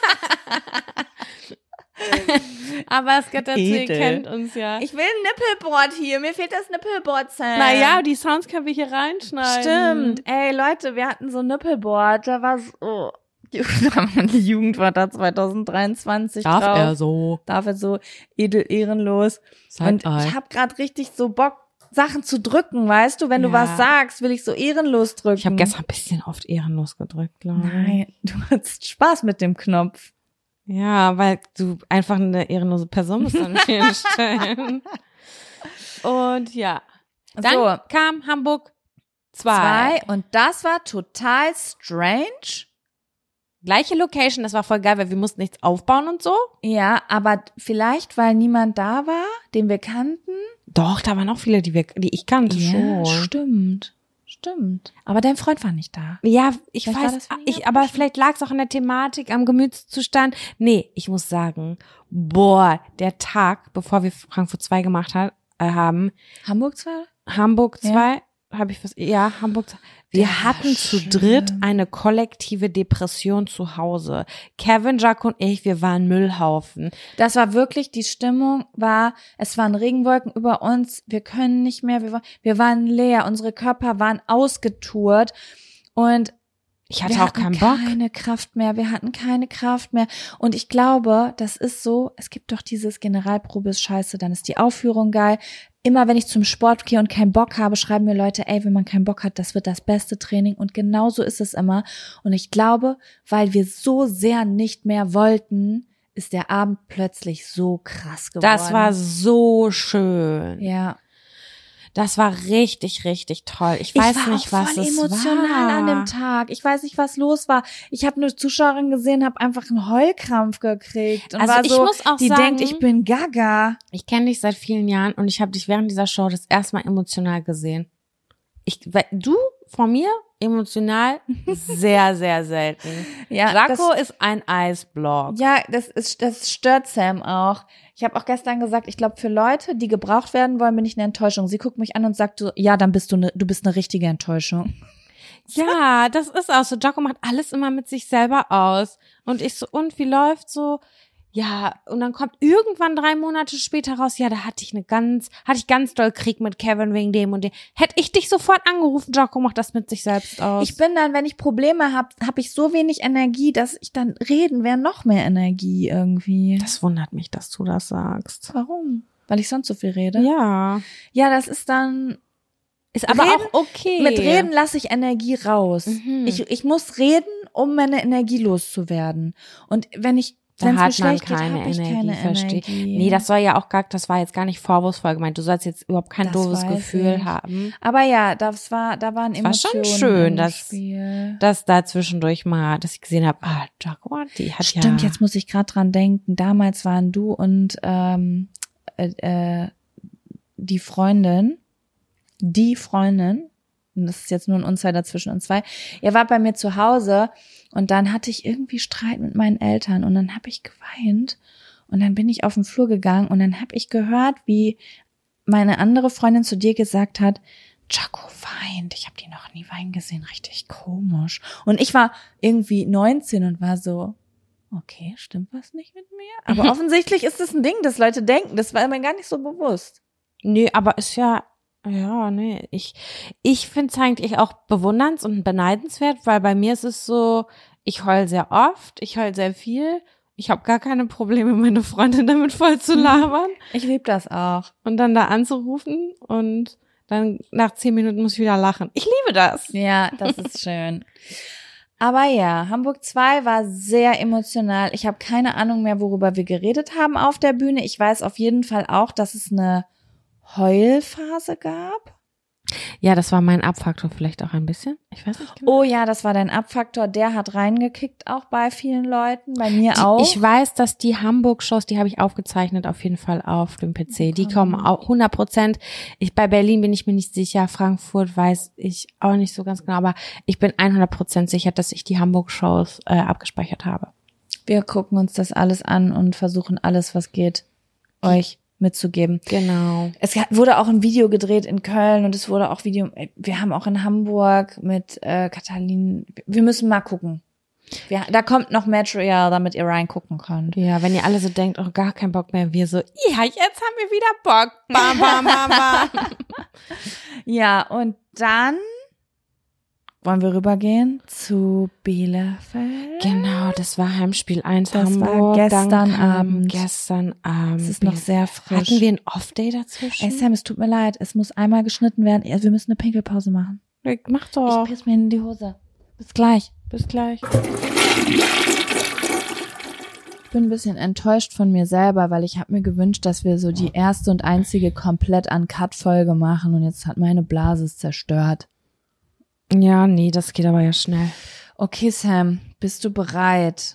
Aber Skata Edel. kennt uns ja. Ich will ein Nippelboard hier. Mir fehlt das Nippelboard. Naja, die Sounds können wir hier reinschneiden. Stimmt. Ey, Leute, wir hatten so ein Nippelboard. Da war so, die Jugendwörter zwanzig dreiundzwanzig Darf drauf. er so. Darf er so edel, ehrenlos. Und Side-eye. ich habe gerade richtig so Bock, Sachen zu drücken, weißt du? Wenn du Ja. was sagst, will ich so ehrenlos drücken. Ich habe gestern ein bisschen oft ehrenlos gedrückt, glaube ich. Nein, du hattest Spaß mit dem Knopf. Ja, weil du einfach eine ehrenlose Person bist an vielen Stellen. Und ja. Dann So. kam Hamburg zwei. Zwei. Und das war total strange. Gleiche Location, das war voll geil, weil wir mussten nichts aufbauen und so. Ja, aber vielleicht, weil niemand da war, den wir kannten. Doch, da waren auch viele, die wir, die ich kannte schon. stimmt. Stimmt. Aber dein Freund war nicht da. Ja, ich Vielleicht war weiß, das weniger ich, aber vielleicht lag es auch an der Thematik, am Gemütszustand. Nee, ich muss sagen, boah, der Tag, bevor wir Frankfurt zwei gemacht hat, äh, haben, Hamburg zwar? Hamburg Ja. zwei, habe ich was, ja, Hamburg zwei. Wir Der hatten war zu schlimm. dritt eine kollektive Depression zu Hause. Kevin, Jack und ich, wir waren Müllhaufen. Das war wirklich, die Stimmung war, es waren Regenwolken über uns, wir können nicht mehr, wir, war, wir waren leer, unsere Körper waren ausgetourt und Ich hatte wir auch hatten keinen Bock. keine Kraft mehr, wir hatten keine Kraft mehr. Und ich glaube, das ist so, es gibt doch dieses Generalprobe ist scheiße, dann ist die Aufführung geil. Immer wenn ich zum Sport gehe und keinen Bock habe, schreiben mir Leute, ey, wenn man keinen Bock hat, das wird das beste Training. Und genau so ist es immer. Und ich glaube, weil wir so sehr nicht mehr wollten, ist der Abend plötzlich so krass geworden. Das war so schön. ja. Das war richtig, richtig toll. Ich Ich weiß war nicht, auch was voll es emotional war. an dem Tag. Ich weiß nicht, was los war. Ich habe eine Zuschauerin gesehen, habe einfach einen Heulkrampf gekriegt und Also war ich so, muss auch die sagen- denkt, ich bin Gaga. Ich kenne dich seit vielen Jahren und ich habe dich während dieser Show das erste Mal emotional gesehen. Ich, weil du von mir emotional sehr, sehr selten. Ja, Jaco ist ein Eisblock. Ja, das ist, das stört Sam auch. Ich habe auch gestern gesagt, ich glaube, für Leute, die gebraucht werden wollen, bin ich eine Enttäuschung. Sie guckt mich an und sagt so, ja, dann bist du eine, du bist eine richtige Enttäuschung. Ja, das ist auch so. Jaco macht alles immer mit sich selber aus. Und ich so, und wie läuft so? Ja, und dann kommt irgendwann drei Monate später raus, ja, da hatte ich eine ganz, hatte ich ganz doll Krieg mit Kevin wegen dem und dem. Hätte ich dich sofort angerufen, Jaco macht das mit sich selbst aus. Ich bin dann, wenn ich Probleme habe, habe ich so wenig Energie, dass ich dann reden wäre noch mehr Energie irgendwie. das wundert mich, dass du das sagst. Warum? Weil ich sonst so viel rede? Ja. Ja, das ist dann, Ist aber Reden- auch okay. mit Reden lasse ich Energie raus. Mhm. Ich, ich muss reden, um meine Energie loszuwerden. Und wenn ich Da Wenn's mir hat man schlecht geht, keine hab ich Energie, keine verstehe. Energie. Nee, das soll ja auch gar, das war jetzt gar nicht vorwurfsvoll gemeint. Du sollst jetzt überhaupt kein Das doofes weiß Gefühl ich. haben. Aber ja, das war, da waren Es war Emotionen schon schön, im dass, Spiel. dass da zwischendurch mal, dass ich gesehen habe, ah, Jaguar, die hat ja. Stimmt, jetzt muss ich gerade dran denken. Damals waren du und ähm, äh, äh, die Freundin, die Freundin, und das ist jetzt nur ein Unsider zwischen uns zwei, ihr wart bei mir zu Hause und dann hatte ich irgendwie Streit mit meinen Eltern und dann habe ich geweint und dann bin ich auf den Flur gegangen und dann habe ich gehört, wie meine andere Freundin zu dir gesagt hat, Jaco weint, ich habe die noch nie weinen gesehen, richtig komisch. Und ich war irgendwie neunzehn und war so, okay, stimmt was nicht mit mir? Aber offensichtlich ist das ein Ding, das Leute denken, das war mir gar nicht so bewusst. Nee, aber ist ja, ja, nee, ich, ich finde es eigentlich auch bewunderns- und beneidenswert, weil bei mir ist es so, ich heul sehr oft, ich heul sehr viel, ich habe gar keine Probleme, meine Freundin damit voll zu labern. Ich liebe das auch. Und dann da anzurufen und dann nach zehn Minuten muss ich wieder lachen. Ich liebe das. Ja, das ist schön. Aber ja, Hamburg zwei war sehr emotional. Ich habe keine Ahnung mehr, worüber wir geredet haben auf der Bühne. Ich weiß auf jeden Fall auch, dass es eine Heulphase gab. Ja, das war mein Abfaktor vielleicht auch ein bisschen. Ich weiß nicht genau. Oh ja, das war dein Abfaktor. Der hat reingekickt auch bei vielen Leuten, bei mir Die, auch. ich weiß, dass die Hamburg-Shows, die habe ich aufgezeichnet, auf jeden Fall auf dem P C. Die kommen auch hundert Prozent. Ich, bei Berlin bin ich mir nicht sicher. Frankfurt weiß ich auch nicht so ganz genau. Aber ich bin hundert Prozent sicher, dass ich die Hamburg-Shows äh, abgespeichert habe. Wir gucken uns das alles an und versuchen alles, was geht, euch mitzugeben. Genau. Es wurde auch ein Video gedreht in Köln und es wurde auch Video, wir haben auch in Hamburg mit äh, Katalin, wir müssen mal gucken. Wir, da kommt noch Material, damit ihr reingucken könnt. Ja, wenn ihr alle so denkt, oh, gar keinen Bock mehr, wir so, ja, jetzt haben wir wieder Bock. Bam, bam, bam, bam. Ja, und dann wollen wir rübergehen zu Bielefeld. Genau, das war Heimspiel eins Das war Hamburg. gestern Dann kam Abend. Gestern Abend. Es ist noch sehr frisch. Hatten wir einen Off-Day dazwischen? Ey Sam, es tut mir leid, es muss einmal geschnitten werden. Wir müssen eine Pinkelpause machen. Mach doch. Ich piss mir in die Hose. Bis gleich. Bis gleich. Ich bin ein bisschen enttäuscht von mir selber, weil ich habe mir gewünscht, dass wir so die erste und einzige komplett Uncut-Folge machen und jetzt hat meine Blase es zerstört. Ja, nee, das geht aber ja schnell. Okay, Sam, bist du bereit,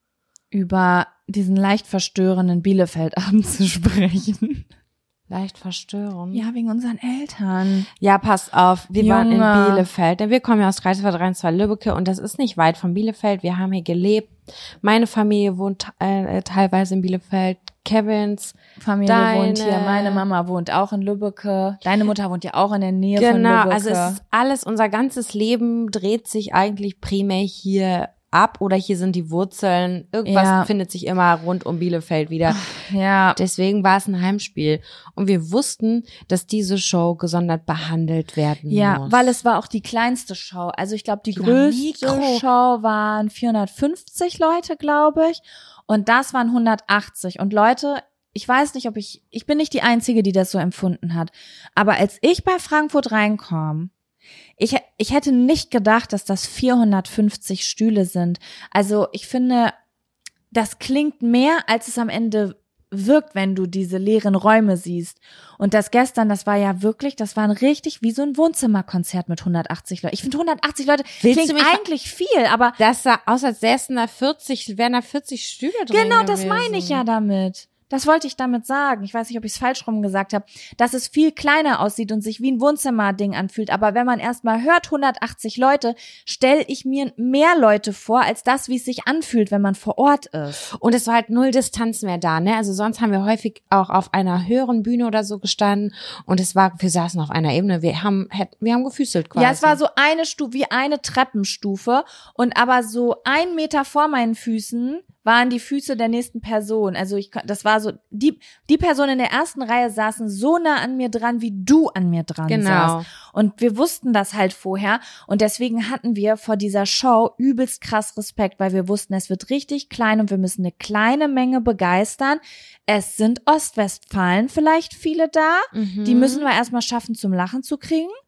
über diesen leicht verstörenden Bielefeld-Abend zu sprechen? Leicht verstören. Ja, wegen unseren Eltern. Ja, pass auf, wir waren in Junge. Bielefeld. Denn wir kommen ja aus Greifswald dreiundzwanzig Lübbecke und das ist nicht weit von Bielefeld. Wir haben hier gelebt. Meine Familie wohnt äh, teilweise in Bielefeld. Kevins Familie Deine- wohnt hier, meine Mama wohnt auch in Lübbecke. Deine Mutter wohnt ja auch in der Nähe von Genau, Lübbecke. also es ist alles, unser ganzes Leben dreht sich eigentlich primär hier ab oder hier sind die Wurzeln. Irgendwas Ja. findet sich immer rund um Bielefeld wieder. Ja, Deswegen war es ein Heimspiel. Und wir wussten, dass diese Show gesondert behandelt werden ja, muss. weil es war auch die kleinste Show. Also ich glaube, die, Die war größte Mikro. Show waren vierhundertfünfzig Leute, glaube ich. Und das waren hundertachtzig. Und Leute, ich weiß nicht, ob ich, ich bin nicht die Einzige, die das so empfunden hat. Aber als ich bei Frankfurt reinkam, ich, ich hätte nicht gedacht, dass das vierhundertfünfzig Stühle sind. Also ich finde, das klingt mehr, als es am Ende wirkt, wenn du diese leeren Räume siehst. Und das gestern, das war ja wirklich, das war ein richtig wie so ein Wohnzimmerkonzert mit hundertachtzig Leuten. Ich finde hundertachtzig Leute Willst klingt du mich eigentlich viel, aber das sah aus, als säßen da vierzig, wären da vierzig Stühle drin genau, das gewesen. meine ich ja damit. Das wollte ich damit sagen. Ich weiß nicht, ob ich es falsch rum gesagt habe, dass es viel kleiner aussieht und sich wie ein Wohnzimmerding anfühlt. Aber wenn man erstmal hört, hundertachtzig Leute, stelle ich mir mehr Leute vor, als das, wie es sich anfühlt, wenn man vor Ort ist. Und es war halt null Distanz mehr da, ne? Also sonst haben wir häufig auch auf einer höheren Bühne oder so gestanden und es war, wir saßen auf einer Ebene, wir haben, wir haben gefüßelt quasi. Ja, es war so eine Stufe, wie eine Treppenstufe und aber so ein Meter vor meinen Füßen waren die Füße der nächsten Person. Also ich, das war so, die, die Personen in der ersten Reihe saßen so nah an mir dran, wie du an mir dran Genau. saßt. Und wir wussten das halt vorher. Und deswegen hatten wir vor dieser Show übelst krass Respekt, weil wir wussten, es wird richtig klein und wir müssen eine kleine Menge begeistern. Es sind Ostwestfalen vielleicht viele da. Mhm. Die müssen wir erstmal schaffen, zum Lachen zu kriegen.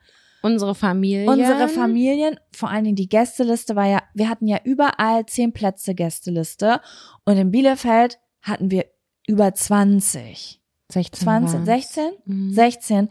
Unsere Familien. Unsere Familien, vor allen Dingen die Gästeliste war ja, wir hatten ja überall zehn Plätze Gästeliste und in Bielefeld hatten wir über zwanzig. sechzehn zwanzig, war's. sechzehn? Mhm. sechzehn.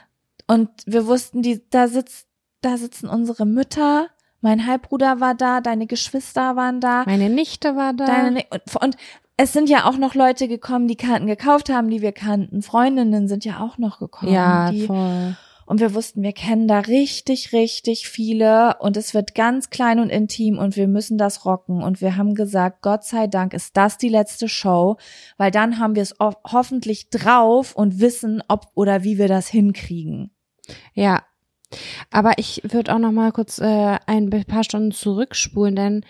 Und wir wussten, die, da sitzt, da sitzen unsere Mütter, mein Halbbruder war da, deine Geschwister waren da. Meine Nichte war da. Deine, und, und es sind ja auch noch Leute gekommen, die Karten gekauft haben, die wir kannten. Freundinnen sind ja auch noch gekommen. ja, die, voll. Und wir wussten, wir kennen da richtig, richtig viele und es wird ganz klein und intim und wir müssen das rocken. Und wir haben gesagt, Gott sei Dank ist das die letzte Show, weil dann haben wir es ho- hoffentlich drauf und wissen, ob oder wie wir das hinkriegen. Ja, aber ich würde auch noch mal kurz äh, ein paar Stunden zurückspulen, denn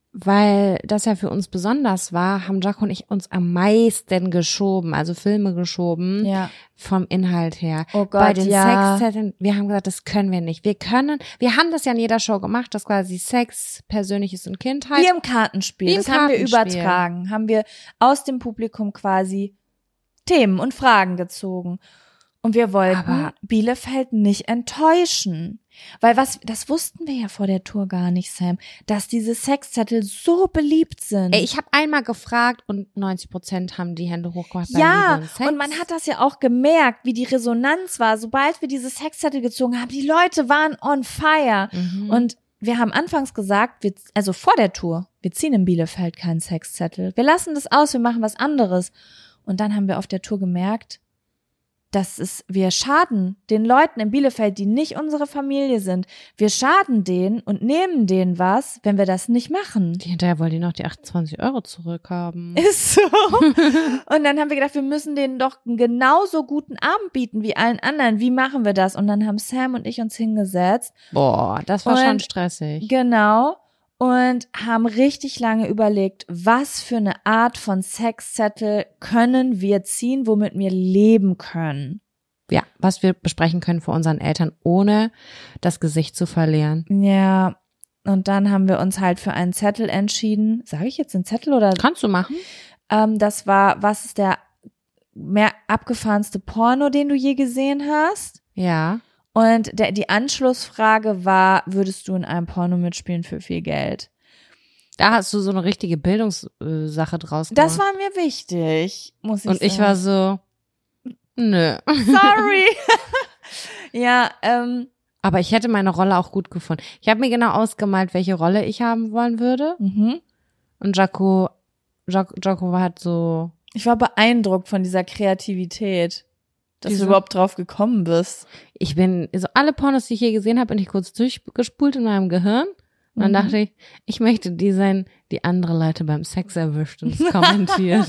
weil das ja für uns besonders war, haben Jaco und ich uns am meisten geschoben, also Filme geschoben, Ja. vom Inhalt her. Oh Gott, Bei den ja. Sexzetteln, wir haben gesagt, das können wir nicht. Wir können, wir haben das ja in jeder Show gemacht, das quasi Sex, Persönliches und Kindheit. Wie im Kartenspiel, Wie im das haben wir Kartenspiel. übertragen, haben wir aus dem Publikum quasi Themen und Fragen gezogen. Und wir wollten Aber- Bielefeld nicht enttäuschen. Weil was, das wussten wir ja vor der Tour gar nicht, Sam, dass diese Sexzettel so beliebt sind. Ey, ich habe einmal gefragt und neunzig Prozent haben die Hände hochgemacht bei ja, Liebe und Sex. und man hat das ja auch gemerkt, wie die Resonanz war. Sobald wir diese Sexzettel gezogen haben, die Leute waren on fire. Mhm. Und wir haben anfangs gesagt, wir, also vor der Tour, wir ziehen in Bielefeld keinen Sexzettel. Wir lassen das aus, wir machen was anderes. Und dann haben wir auf der Tour gemerkt, dass es, wir schaden den Leuten in Bielefeld, die nicht unsere Familie sind. Wir schaden denen und nehmen denen was, wenn wir das nicht machen. Die hinterher wollen die noch die achtundzwanzig Euro zurückhaben. Ist so. Und dann haben wir gedacht, wir müssen denen doch einen genauso guten Abend bieten wie allen anderen. Wie machen wir das? Und dann haben Sam und ich uns hingesetzt. Boah, das war Und- schon stressig. Genau. Und haben richtig lange überlegt, was für eine Art von Sexzettel können wir ziehen, womit wir leben können. Ja, was wir besprechen können vor unseren Eltern, ohne das Gesicht zu verlieren. Ja. Und dann haben wir uns halt für einen Zettel entschieden. Sage ich jetzt den Zettel oder? Kannst du machen? Ähm, das war, was ist der mehr abgefahrenste Porno, den du je gesehen hast? Ja. Und der, die Anschlussfrage war, würdest du in einem Porno mitspielen für viel Geld? Da hast du so eine richtige Bildungssache draus gemacht. Das war mir wichtig, muss ich Und ich sagen. war so, nö. Sorry. ja, ähm, Aber ich hätte meine Rolle auch gut gefunden. Ich habe mir genau ausgemalt, welche Rolle ich haben wollen würde. mhm. Und Jaco, Jaco, Jaco war halt so, Ich war beeindruckt von dieser Kreativität, dass Wieso? du überhaupt drauf gekommen bist. ich bin, so alle Pornos, die ich je gesehen habe, bin ich kurz durchgespult in meinem Gehirn. Und dann Mhm. dachte ich, ich möchte die sein, die andere Leute beim Sex erwischt und es kommentiert.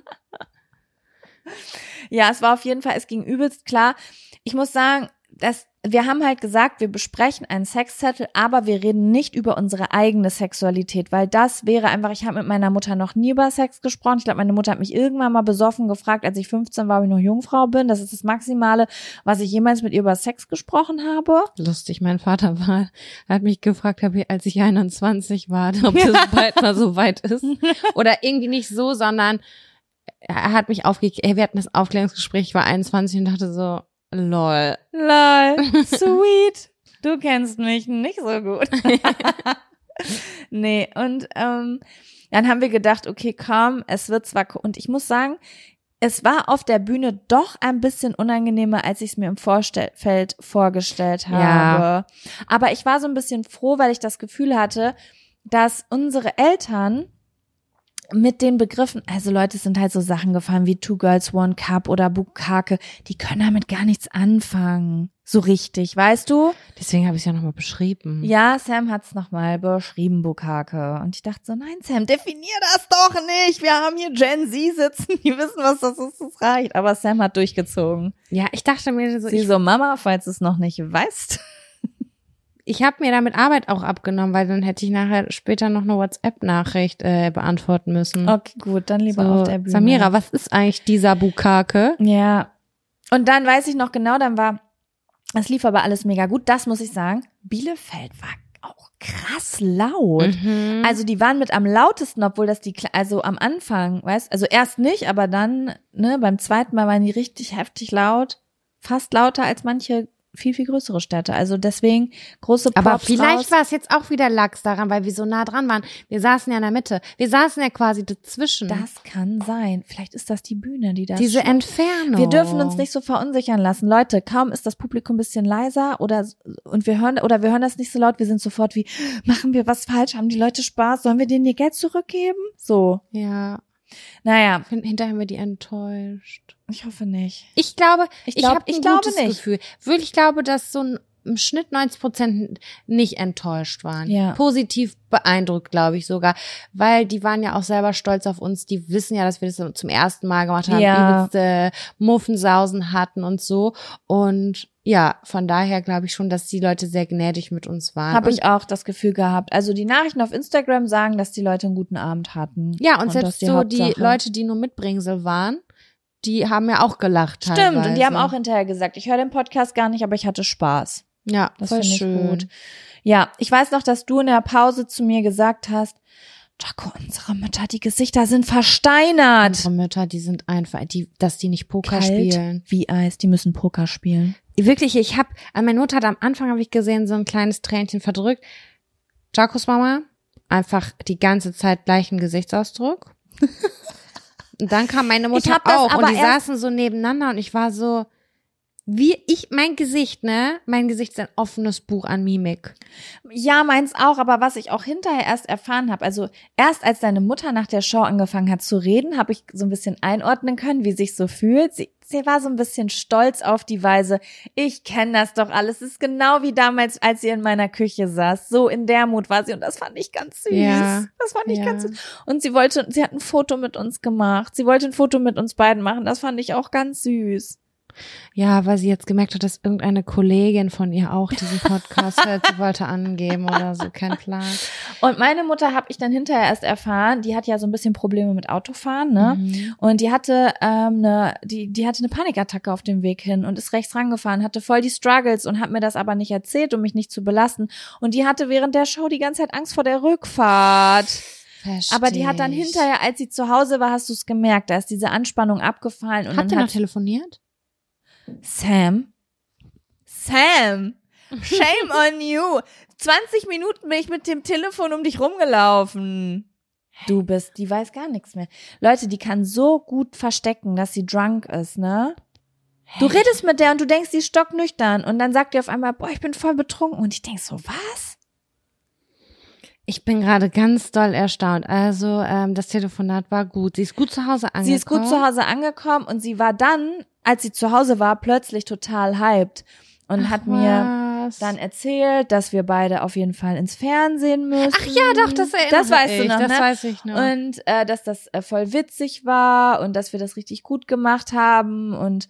Ja, es war auf jeden Fall, es ging übelst klar. Ich muss sagen, dass wir haben halt gesagt, wir besprechen einen Sexzettel, aber wir reden nicht über unsere eigene Sexualität, weil das wäre einfach, ich habe mit meiner Mutter noch nie über Sex gesprochen. Ich glaube, meine Mutter hat mich irgendwann mal besoffen gefragt, als ich fünfzehn war, ob ich noch Jungfrau bin. Das ist das Maximale, was ich jemals mit ihr über Sex gesprochen habe. Lustig, mein Vater war, hat mich gefragt, hab ich, als ich einundzwanzig war, ob das bald mal so weit ist. Oder irgendwie nicht so, sondern er hat mich aufgeklärt, wir hatten das Aufklärungsgespräch, ich war einundzwanzig und dachte so, lol. Lol, sweet. Du kennst mich nicht so gut. Nee, und ähm, dann haben wir gedacht, okay, komm, es wird zwar, ko- und ich muss sagen, es war auf der Bühne doch ein bisschen unangenehmer, als ich es mir im Vorfeld vorgestellt habe. Ja. Aber ich war so ein bisschen froh, weil ich das Gefühl hatte, dass unsere Eltern mit den Begriffen, also Leute, es sind halt so Sachen gefallen wie Two Girls, One Cup oder Bukake, die können damit gar nichts anfangen. So richtig, weißt du? Deswegen habe ich es ja nochmal beschrieben. Ja, Sam hat's nochmal beschrieben, Bukake. Und ich dachte so, nein, Sam, definier das doch nicht. Wir haben hier Gen Z sitzen, die wissen, was das ist, das reicht. Aber Sam hat durchgezogen. Ja, ich dachte mir so, Sie ich, so, Mama, falls du es noch nicht weißt. ich habe mir damit Arbeit auch abgenommen, weil dann hätte ich nachher später noch eine WhatsApp-Nachricht äh, beantworten müssen. Okay, gut, dann lieber so, auf der Bühne. Samira, was ist eigentlich dieser Bukake? Ja. Und dann weiß ich noch genau, dann war, es lief aber alles mega gut. Das muss ich sagen. Bielefeld war auch krass laut. Mhm. Also die waren mit am lautesten, obwohl das die, Kle- also am Anfang, weißt, also erst nicht, aber dann, ne, beim zweiten Mal waren die richtig heftig laut. Fast lauter als manche viel, viel größere Städte. Also deswegen große Props Aber vielleicht raus. war es jetzt auch wieder Lachs daran, weil wir so nah dran waren. Wir saßen ja in der Mitte. Wir saßen ja quasi dazwischen. Das kann sein. Vielleicht ist das die Bühne, die das Diese schafft. Entfernung. Wir dürfen uns nicht so verunsichern lassen. Leute, kaum ist das Publikum ein bisschen leiser oder und wir hören oder wir hören das nicht so laut, wir sind sofort wie, machen wir was falsch? Haben die Leute Spaß? Sollen wir denen ihr Geld zurückgeben? So. Ja. Naja. Hinterher haben wir die enttäuscht. Ich hoffe nicht. Ich glaube, ich, ich, glaub, habe ein ich glaube gutes nicht. Gefühl. Wirklich, ich glaube, dass so ein im Schnitt neunzig Prozent nicht enttäuscht waren. Ja. Positiv beeindruckt, glaube ich sogar. Weil die waren ja auch selber stolz auf uns. Die wissen ja, dass wir das zum ersten Mal gemacht haben. Ja. Übelste Muffensausen hatten und so. Und ja, von daher glaube ich schon, dass die Leute sehr gnädig mit uns waren. Habe ich auch das Gefühl gehabt. Also die Nachrichten auf Instagram sagen, dass die Leute einen guten Abend hatten. Ja, und, und selbst die so die Hauptsache. Leute, die nur Mitbringsel waren, die haben ja auch gelacht Stimmt, teilweise. und die haben auch hinterher gesagt, ich höre den Podcast gar nicht, aber ich hatte Spaß. Ja, Das voll finde ich schön. gut. Ja, ich weiß noch, dass du in der Pause zu mir gesagt hast, Jaco, unsere Mütter, die Gesichter sind versteinert. Unsere Mütter, die sind einfach, die, dass die nicht Poker Kalt spielen. wie Eis, die müssen Poker spielen. Wirklich, ich habe, meine Mutter hat am Anfang, habe ich gesehen, so ein kleines Tränchen verdrückt. Jacos Mama, einfach die ganze Zeit gleichen Gesichtsausdruck. Und dann kam meine Ich Mutter hab das auch aber und die erst- saßen so nebeneinander und ich war so, wie ich, mein Gesicht, ne? Mein Gesicht ist ein offenes Buch an Mimik. Ja, meins auch, aber was ich auch hinterher erst erfahren habe, also erst als deine Mutter nach der Show angefangen hat zu reden, habe ich so ein bisschen einordnen können, wie sich so fühlt. Sie, sie war so ein bisschen stolz auf die Weise, ich kenne das doch alles, es ist genau wie damals, als sie in meiner Küche saß. So in der Mut war sie und das fand ich ganz süß. Ja. Das fand ich Ja. ganz süß. Und sie wollte, sie hat ein Foto mit uns gemacht. Sie wollte ein Foto mit uns beiden machen, das fand ich auch ganz süß. Ja, weil sie jetzt gemerkt hat, dass irgendeine Kollegin von ihr auch diesen Podcast hört, sie wollte angeben oder so, kein Plan. Und meine Mutter habe ich dann hinterher erst erfahren, die hat ja so ein bisschen Probleme mit Autofahren, ne? Mhm. Und die hatte ähm, eine, die, die hatte eine Panikattacke auf dem Weg hin und ist rechts rangefahren, hatte voll die Struggles und hat mir das aber nicht erzählt, um mich nicht zu belasten. Und die hatte während der Show die ganze Zeit Angst vor der Rückfahrt. Versteh Aber die hat dann ich. hinterher, als sie zu Hause war, hast du es gemerkt, da ist diese Anspannung abgefallen. Und Hat der dann noch hat telefoniert? Sam, Sam, shame on you. zwanzig Minuten bin ich mit dem Telefon um dich rumgelaufen. Du bist, die weiß gar nichts mehr. Leute, die kann so gut verstecken, dass sie drunk ist, ne? Du redest mit der und du denkst, sie ist stocknüchtern und dann sagt die auf einmal, boah, ich bin voll betrunken und ich denk so, was? Ich bin gerade ganz doll erstaunt. Also ähm, das Telefonat war gut. Sie ist gut zu Hause angekommen. Sie ist gut zu Hause angekommen und sie war dann, als sie zu Hause war, plötzlich total hyped und Ach, hat mir was? dann erzählt, dass wir beide auf jeden Fall ins Fernsehen müssen. Ach ja, doch, das erinnert Das weißt ich. du noch, Das ne? weiß ich noch. Und äh, dass das äh, voll witzig war und dass wir das richtig gut gemacht haben und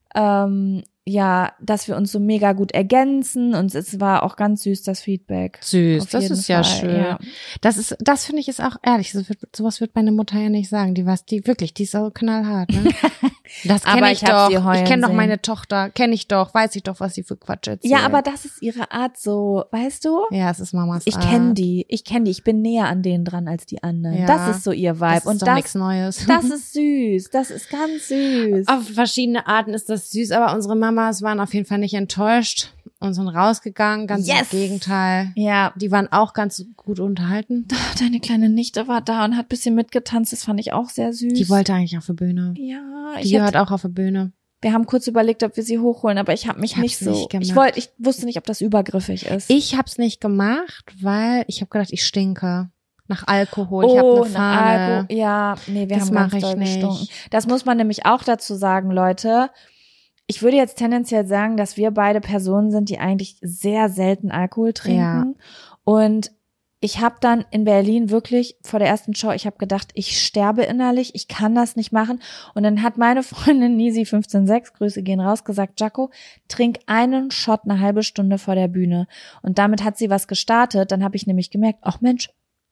ähm, ja, dass wir uns so mega gut ergänzen und es war auch ganz süß, das Feedback. Süß, Auf das jeden ist ja Fall, schön. ja. Das ist, das finde ich ist auch ehrlich. Das wird, sowas wird meine Mutter ja nicht sagen. Die was, die wirklich, die ist so knallhart. Ne? Das Aber kenne ich, ich hab doch. sie heulen Ich kenne doch sehen. meine Tochter, kenne ich doch, weiß ich doch, was sie für Quatsch erzählt. Ja, aber das ist ihre Art so, weißt du? ja, es ist Mamas Ich Art. kenne die, ich kenne die, ich bin näher an denen dran als die anderen. Ja. Das ist so ihr Vibe Das ist und doch das, nichts Neues. das ist süß, das ist ganz süß. Auf verschiedene Arten ist das süß, aber unsere Mamas waren auf jeden Fall nicht enttäuscht und sind rausgegangen, ganz Yes. im Gegenteil. Ja, Die waren auch ganz gut unterhalten. deine kleine Nichte war da und hat ein bisschen mitgetanzt, das fand ich auch sehr süß. Die wollte eigentlich auf die Bühne. Ja, Die ich hätte, gehört auch auf die Bühne. wir haben kurz überlegt, ob wir sie hochholen, aber ich habe mich Ich hab's nicht so, nicht gemacht. ich wollte, ich wusste nicht, ob das übergriffig ist. Ich hab's nicht gemacht, weil ich habe gedacht, ich stinke nach Alkohol. Ich habe oh, eine nach Fahne. Alkohol. Ja, nee, wir Das haben mach ganz ich doll nicht. gestunken. Das muss man nämlich auch dazu sagen, Leute. Ich würde jetzt tendenziell sagen, dass wir beide Personen sind, die eigentlich sehr selten Alkohol trinken. Und ich habe dann in Berlin wirklich vor der ersten Show, ich habe gedacht, ich sterbe innerlich, ich kann das nicht machen. Und dann hat meine Freundin Nisi fünfzehn sechs, Grüße gehen raus, gesagt, Jaco, trink einen Shot eine halbe Stunde vor der Bühne. Und damit hat sie was gestartet. Dann habe ich nämlich gemerkt, ach Mensch,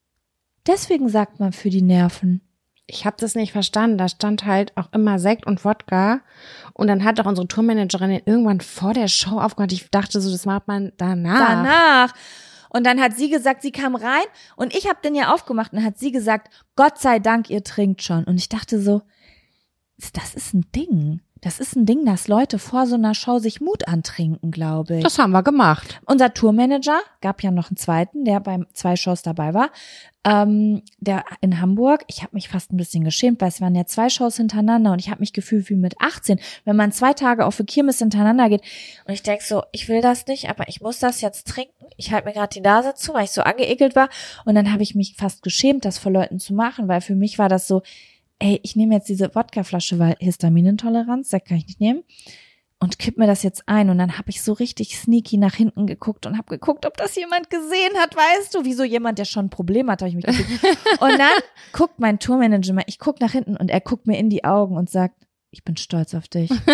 deswegen sagt man für die Nerven. Ich habe das nicht verstanden. Da stand halt auch immer Sekt und Wodka. Und dann hat auch unsere Tourmanagerin irgendwann vor der Show aufgehört. Ich dachte so, das macht man danach. Danach. Und dann hat sie gesagt, sie kam rein und ich habe den ja aufgemacht und dann hat sie gesagt, Gott sei Dank, ihr trinkt schon. Und ich dachte so, das ist ein Ding. das ist ein Ding, dass Leute vor so einer Show sich Mut antrinken, glaube ich. Das haben wir gemacht. Unser Tourmanager, gab ja noch einen zweiten, der bei zwei Shows dabei war, ähm, der in Hamburg, ich habe mich fast ein bisschen geschämt, weil es waren ja zwei Shows hintereinander und ich habe mich gefühlt wie mit achtzehn, wenn man zwei Tage auf eine Kirmes hintereinander geht und ich denk so, ich will das nicht, aber ich muss das jetzt trinken. Ich halte mir gerade die Nase zu, weil ich so angeekelt war und dann habe ich mich fast geschämt, das vor Leuten zu machen, weil für mich war das so, ey, ich nehme jetzt diese Wodkaflasche, weil Histaminintoleranz, da kann ich nicht nehmen. Und kipp mir das jetzt ein. Und dann habe ich so richtig sneaky nach hinten geguckt und habe geguckt, ob das jemand gesehen hat, weißt du, wie so jemand, der schon ein Problem hat, habe ich mich geguckt. Und dann guckt mein Tourmanager mal, ich guck nach hinten und er guckt mir in die Augen und sagt, ich bin stolz auf dich. Das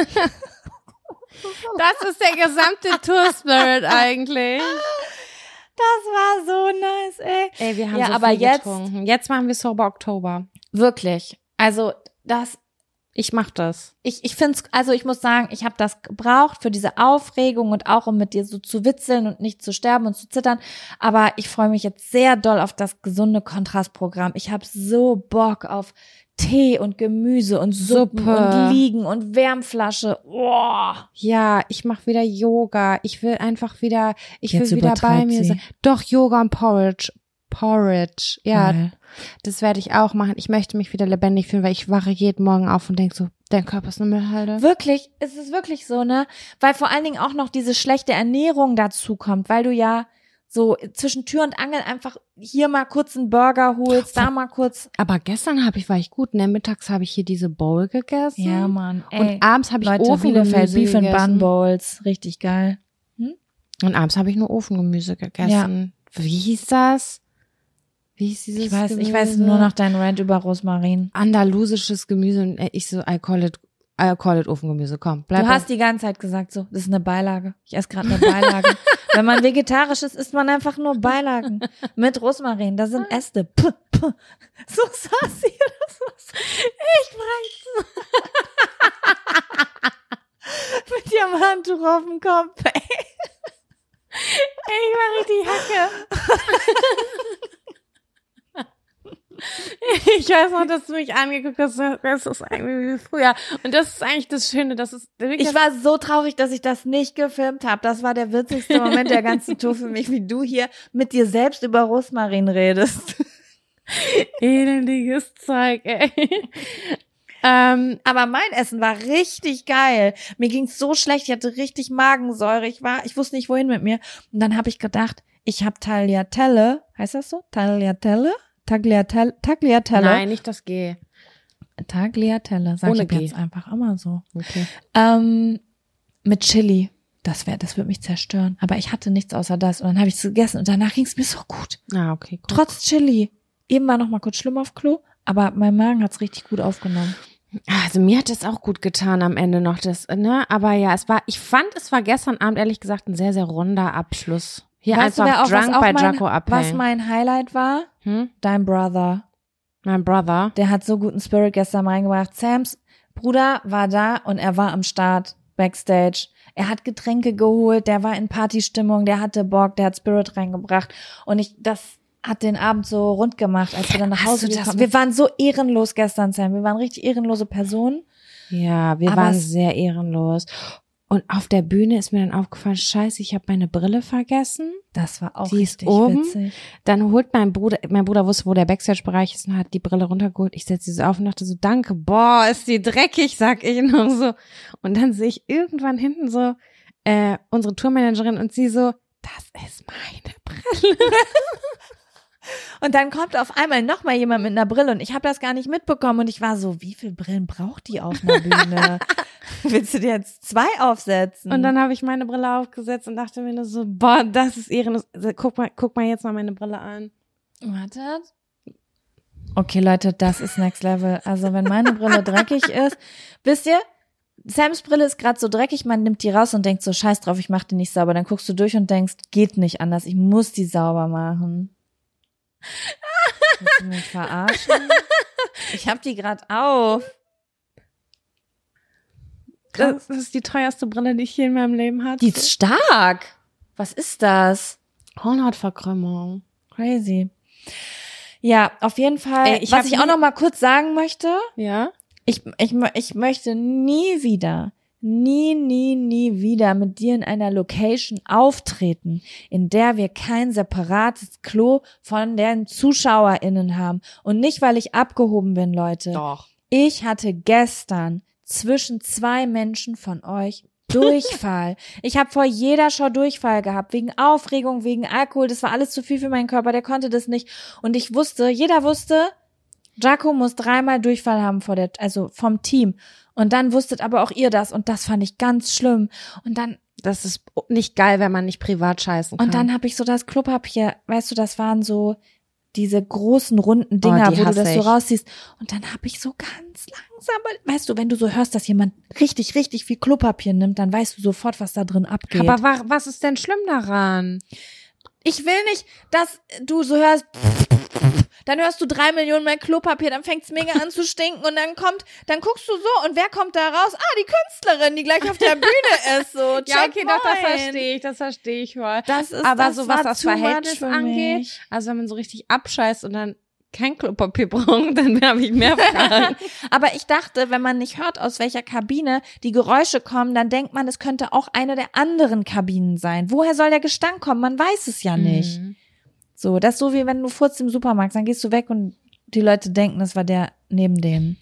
ist der gesamte Tour-Spirit eigentlich. Das war so nice, ey. Ey, wir haben ja, so aber viel jetzt, getrunken. Jetzt machen wir Sober Oktober. Wirklich. Also das, ich mach das. ich ich find's, also ich muss sagen, ich habe das gebraucht für diese Aufregung und auch um mit dir so zu witzeln und nicht zu sterben und zu zittern. Aber ich freue mich jetzt sehr doll auf das gesunde Kontrastprogramm. Ich habe so Bock auf Tee und Gemüse und Suppen Suppe. und Liegen und Wärmflasche. Oh. Ja, ich mach wieder Yoga. Ich will einfach wieder, ich Jetzt will wieder bei übertreibt mir sie. sein. Doch, Yoga und Porridge. Porridge. Ja, Geil. das werde ich auch machen. Ich möchte mich wieder lebendig fühlen, weil ich wache jeden Morgen auf und denke so, dein Körper ist eine Müllhalde. Wirklich, es ist wirklich so, ne? Weil vor allen Dingen auch noch diese schlechte Ernährung dazu kommt, weil du ja so zwischen Tür und Angel einfach hier mal kurz einen Burger holst, da mal kurz. Aber gestern habe ich, war ich gut, ne? Mittags habe ich hier diese Bowl gegessen. Ja, Mann. Ey, Und abends habe ich Leute, Ofengemüse Bielefeld, Beef and Bun gegessen. Bowls, richtig geil. Und abends habe ich nur Ofengemüse gegessen. Wie hieß das? Wie hieß dieses Ich weiß, Gemüse? ich weiß nur noch deinen Rant über Rosmarin. Andalusisches Gemüse. Und ich so, I call it, I call it Ofengemüse. Komm, bleib Du auf- hast die ganze Zeit gesagt so, das ist eine Beilage. Ich esse gerade eine Beilage. Wenn man vegetarisch ist, isst man einfach nur Beilagen. Mit Rosmarin, da sind Äste. Puh, puh. So saß sie. Das war so. Ich weiß. Mit ihrem Handtuch auf dem Kopf. Ey. Ey, ich war richtig Hacke. Ich weiß noch, dass du mich angeguckt hast. Das ist eigentlich wie früher. Und das ist eigentlich das Schöne. Das ist wirklich Ich war so traurig, dass ich das nicht gefilmt habe. Das war der witzigste Moment der ganzen Tour für mich, wie du hier mit dir selbst über Rosmarin redest. elendiges Zeug, ey. ähm, Aber mein Essen war richtig geil. Mir ging's so schlecht, ich hatte richtig Magensäure. Ich war, ich wusste nicht wohin mit mir. Und dann habe ich gedacht, ich habe Tagliatelle, heißt das so? Tagliatelle? Tagliatelle? Tagliatelle? nein, nicht das G. Tagliatelle, sag Ohne ich G. jetzt einfach immer so. Okay. Ähm, mit Chili. Das wäre, das würde mich zerstören. Aber ich hatte nichts außer das. Und dann habe ich es gegessen und danach ging's mir so gut. Ah, okay, gut. Trotz Chili. Eben war noch mal kurz schlimm auf Klo, aber mein Magen hat's richtig gut aufgenommen. Also mir hat es auch gut getan am Ende noch das, ne? Aber ja, es war, ich fand, es war gestern Abend ehrlich gesagt ein sehr, sehr runder Abschluss. Hier Weißt du, einfach wer auch, was drunk auch bei mein, Jaco was abhängen. mein Highlight war? Hm? Dein Brother. Mein Brother. Der hat so guten Spirit gestern reingebracht. Sams Bruder war da und er war am Start, Backstage. Er hat Getränke geholt, der war in Partystimmung, der hatte Bock, der hat Spirit reingebracht. Und ich, das hat den Abend so rund gemacht, als wir dann nach Hast Hause du das gekommen. Wir waren so ehrenlos gestern, Sam. Wir waren richtig ehrenlose Personen. Ja, wir Aber waren es- sehr ehrenlos. Und auf der Bühne ist mir dann aufgefallen, scheiße, ich habe meine Brille vergessen. Das war auch Die ist richtig oben. witzig. Dann holt mein Bruder, mein Bruder wusste, wo der Backstage-Bereich ist und hat die Brille runtergeholt. Ich setze sie so auf und dachte so, danke, boah, ist die dreckig, sag ich noch so. Und dann sehe ich irgendwann hinten so äh, unsere Tourmanagerin und sie so, das ist meine Brille. Und dann kommt auf einmal noch mal jemand mit einer Brille und ich habe das gar nicht mitbekommen und ich war so, wie viele Brillen braucht die auf einer Bühne? Willst du dir jetzt zwei aufsetzen? Und dann habe ich meine Brille aufgesetzt und dachte mir nur so, boah, das ist ehrenlos. Guck mal, guck mal jetzt mal meine Brille an. Warte. Okay, Leute, das ist Next Level. Also wenn meine Brille dreckig ist, wisst ihr, Sams Brille ist gerade so dreckig, man nimmt die raus und denkt so, scheiß drauf, ich mach die nicht sauber. Dann guckst du durch und denkst, geht nicht anders, ich muss die sauber machen. Willst du mich verarschen? Ich hab die gerade auf. Das, das ist die teuerste Brille, die ich je in meinem Leben hatte. Die ist stark. Was ist das? Hornhautverkrümmung. Crazy. Ja, auf jeden Fall. Ey, ich was hab ich nie- auch noch mal kurz sagen möchte, Ja? Ich, ich, ich möchte nie wieder, nie, nie, nie wieder mit dir in einer Location auftreten, in der wir kein separates Klo von den ZuschauerInnen haben. Und nicht, weil ich abgehoben bin, Leute. Doch. Ich hatte gestern zwischen zwei Menschen von euch Durchfall. Ich habe vor jeder Show Durchfall gehabt, wegen Aufregung, wegen Alkohol. Das war alles zu viel für meinen Körper, der konnte das nicht. Und ich wusste, jeder wusste, Jaco muss dreimal Durchfall haben vor der, also vom Team. Und dann wusstet aber auch ihr das. Und das fand ich ganz schlimm. Und dann, Das ist nicht geil, wenn man nicht privat scheißen kann. und dann habe ich so das Klopapier, weißt du, das waren so diese großen runden Dinger, Oh, die wo du hasse das so ich. rausziehst. Und dann habe ich so ganz langsam, weißt du, wenn du so hörst, dass jemand richtig, richtig viel Klopapier nimmt, dann weißt du sofort, was da drin abgeht. Aber wa- was ist denn schlimm daran? ich will nicht, dass du so hörst, dann hörst du drei Millionen mehr Klopapier, dann fängt's mega an zu stinken und dann kommt, dann guckst du so und wer kommt da raus? Ah, die Künstlerin, die gleich auf der Bühne ist, so. Ja, check okay, doch, das moin. verstehe ich, das verstehe ich voll. Das ist, Aber das so was war das too much Verhältnis für angeht, mich. also wenn man so richtig abscheißt und dann kein Klopapier braucht, dann habe ich mehr Fragen. Aber ich dachte, wenn man nicht hört, aus welcher Kabine die Geräusche kommen, dann denkt man, es könnte auch eine der anderen Kabinen sein. Woher soll der Gestank kommen? Man weiß es ja nicht. Mhm. So, das ist so wie wenn du furzt im Supermarkt, dann gehst du weg und die Leute denken, das war der neben denen.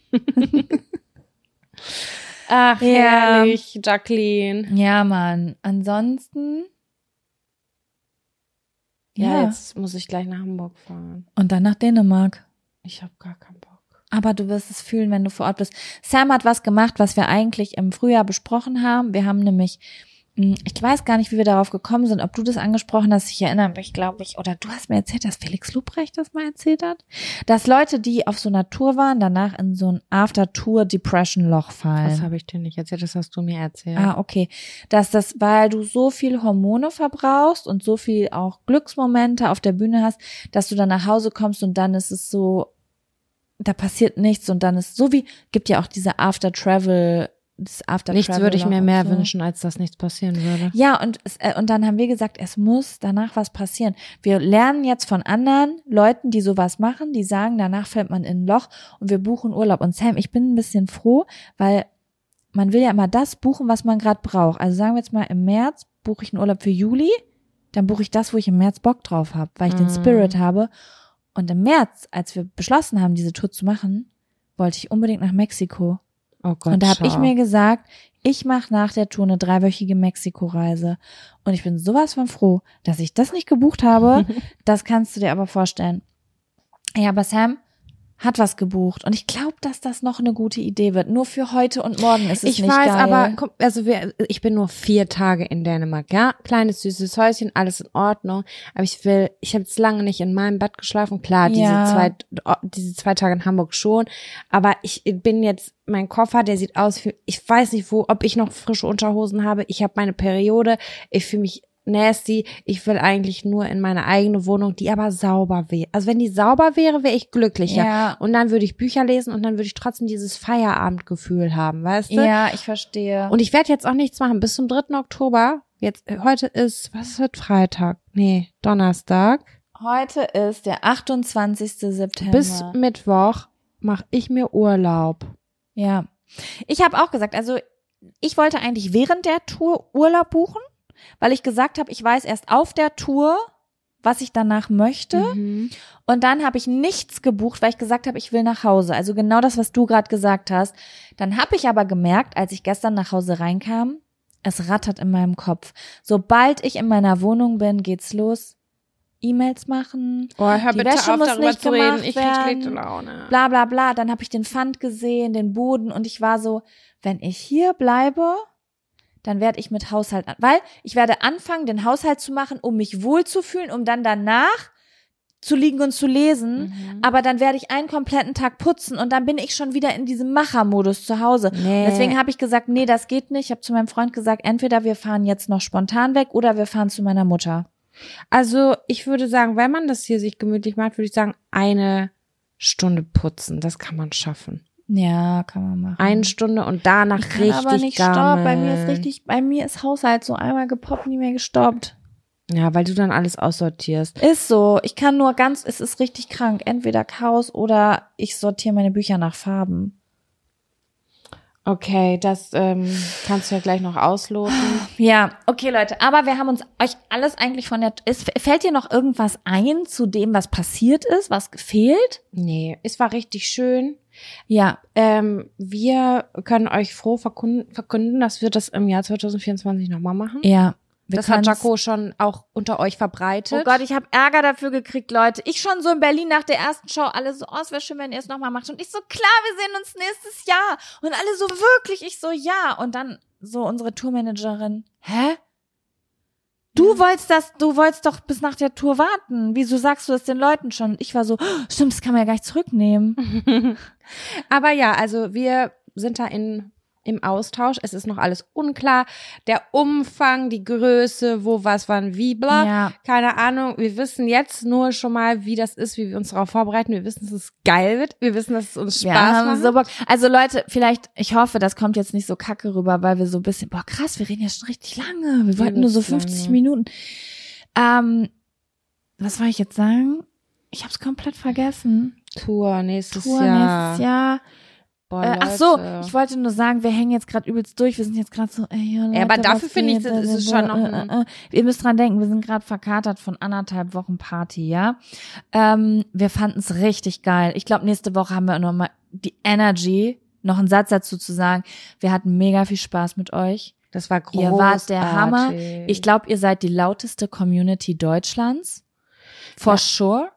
Ach, Ja. herrlich, Jacqueline. Ja, Mann. Ansonsten. Ja, Ja. jetzt muss ich gleich nach Hamburg fahren. Und dann nach Dänemark. Ich habe gar keinen Bock. Aber du wirst es fühlen, wenn du vor Ort bist. Sam hat was gemacht, was wir eigentlich im Frühjahr besprochen haben. Wir haben nämlich, mh, ich weiß gar nicht, wie wir darauf gekommen sind, ob du das angesprochen hast. Ich erinnere mich, glaube ich, oder du hast mir erzählt, dass Felix Lobrecht das mal erzählt hat, dass Leute, die auf so einer Tour waren, danach in so ein After-Tour-Depression-Loch fallen. Das habe ich dir nicht erzählt, das hast du mir erzählt. Ah, okay. Dass das, weil du so viel Hormone verbrauchst und so viel auch Glücksmomente auf der Bühne hast, dass du dann nach Hause kommst und dann ist es so, da passiert nichts und dann ist so wie, gibt ja auch diese After-Travel, das After-Travel. Nichts würde ich mir und mehr so. wünschen, als dass nichts passieren würde. Ja, und es, äh, und dann haben wir gesagt, es muss danach was passieren. Wir lernen jetzt von anderen Leuten, die sowas machen, die sagen, danach fällt man in ein Loch und wir buchen Urlaub. Und Sam, ich bin ein bisschen froh, weil man will ja immer das buchen, was man gerade braucht. Also sagen wir jetzt mal, im März buche ich einen Urlaub für Juli, dann buche ich das, wo ich im März Bock drauf habe, weil ich den Mhm. Spirit habe. Und im März, als wir beschlossen haben, diese Tour zu machen, wollte ich unbedingt nach Mexiko. Oh Gott, Und da habe ich schau. mir gesagt, ich mache nach der Tour eine dreiwöchige Mexiko-Reise. Und ich bin sowas von froh, dass ich das nicht gebucht habe. Das kannst du dir aber vorstellen. Ja, aber Sam hat was gebucht. Und ich glaube, dass das noch eine gute Idee wird. Nur für heute und morgen ist es Ich nicht weiß, geil. aber komm, also wir, ich bin nur vier Tage in Dänemark, ja, kleines süßes Häuschen, alles in Ordnung. Aber ich will, ich habe jetzt lange nicht in meinem Bett geschlafen. Klar, diese Ja. zwei, diese zwei Tage in Hamburg schon. Aber ich bin jetzt, mein Koffer, der sieht aus wie, ich weiß nicht wo, ob ich noch frische Unterhosen habe. Ich habe meine Periode. Ich fühle mich nasty. Ich will eigentlich nur in meine eigene Wohnung, die aber sauber wäre. Also wenn die sauber wäre, wäre ich glücklicher. Ja. Und dann würde ich Bücher lesen und dann würde ich trotzdem dieses Feierabendgefühl haben, weißt du? Ja, ich verstehe. Und ich werde jetzt auch nichts machen bis zum dritten Oktober. Jetzt, heute ist, was ist heute? Freitag? Nee, Donnerstag. heute ist der achtundzwanzigste September. Bis Mittwoch mache ich mir Urlaub. Ja. Ich habe auch gesagt, also ich wollte eigentlich während der Tour Urlaub buchen, weil ich gesagt habe, ich weiß erst auf der Tour, was ich danach möchte. Mhm. Und dann habe ich nichts gebucht, weil ich gesagt habe, ich will nach Hause. Also genau das, was du gerade gesagt hast. Dann habe ich aber gemerkt, als ich gestern nach Hause reinkam, es rattert in meinem Kopf. Sobald ich in meiner Wohnung bin, geht's los. E-Mails machen. Oh, hör Die bitte Wäsche auf, muss darüber nicht zu reden. gemacht Ich krieg werden. schlechte Laune. Bla bla bla. Dann habe ich den Pfand gesehen, den Boden und ich war so, wenn ich hier bleibe, dann werde ich mit Haushalt an, weil ich werde anfangen, den Haushalt zu machen, um mich wohlzufühlen, um dann danach zu liegen und zu lesen, Mhm. aber dann werde ich einen kompletten Tag putzen und dann bin ich schon wieder in diesem Machermodus zu Hause. Nee. Deswegen habe ich gesagt, nee, das geht nicht. Ich habe zu meinem Freund gesagt, entweder wir fahren jetzt noch spontan weg oder wir fahren zu meiner Mutter. Also ich würde sagen, wenn man das hier sich gemütlich macht, würde ich sagen, eine Stunde putzen. Das kann man schaffen. Ja, kann man machen. Eine Stunde und danach Ich kann richtig aber nicht gammeln. stopp. Bei mir ist richtig, bei mir ist Haushalt so einmal gepoppt, nie mehr gestoppt. Ja, weil du dann alles aussortierst. Ist so. Ich kann nur ganz, es ist richtig krank. Entweder Chaos oder ich sortiere meine Bücher nach Farben. Okay, das ähm, kannst du ja gleich noch ausloten. Ja, okay, Leute. Aber wir haben uns euch alles eigentlich von der... Es fällt dir noch irgendwas ein zu dem, was passiert ist, was gefehlt? Nee, es war richtig schön. Ja. Ähm, wir können euch froh verkünden, verkünden, dass wir das im Jahr zwanzig vierundzwanzig nochmal machen. Ja. Das hat Jaco schon auch unter euch verbreitet. Oh Gott, ich habe Ärger dafür gekriegt, Leute. Ich schon so in Berlin nach der ersten Show, alle so, oh, es wäre schön, wenn ihr es nochmal macht. Und ich so, klar, wir sehen uns nächstes Jahr. Und alle so, wirklich? Ich so, ja. Und dann so unsere Tourmanagerin, hä? Du ja. wolltest das, du wolltest doch bis nach der Tour warten. Wieso sagst du das den Leuten schon? Und ich war so, oh, stimmt, das kann man ja gar nicht zurücknehmen. Aber ja, also wir sind da in... im Austausch. Es ist noch alles unklar. Der Umfang, die Größe, wo, was, wann, wie, bla. Ja. Keine Ahnung. Wir wissen jetzt nur schon mal, wie das ist, wie wir uns darauf vorbereiten. Wir wissen, dass es geil wird. Wir wissen, dass es uns Spaß ja, macht. So Bock. Also Leute, vielleicht, ich hoffe, das kommt jetzt nicht so kacke rüber, weil wir so ein bisschen, boah krass, wir reden ja schon richtig lange. Wir wollten nur so fünfzig lange. Minuten. Ähm, was wollte ich jetzt sagen? Ich hab's komplett vergessen. Tour nächstes Tour Jahr. nächstes Jahr. Boah, äh, ach so, ich wollte nur sagen, wir hängen jetzt gerade übelst durch. Wir sind jetzt gerade so, ey, ja, Leute, ja, aber dafür finde ich, das ist schon noch ein äh, äh. Ihr müsst dran denken, wir sind gerade verkatert von anderthalb Wochen Party, ja. Ähm, wir fanden es richtig geil. Ich glaube, nächste Woche haben wir noch mal die Energy, noch einen Satz dazu zu sagen. Wir hatten mega viel Spaß mit euch. Das war großartig. Ihr wart der Hammer. Ich glaube, ihr seid die lauteste Community Deutschlands. For ja. sure.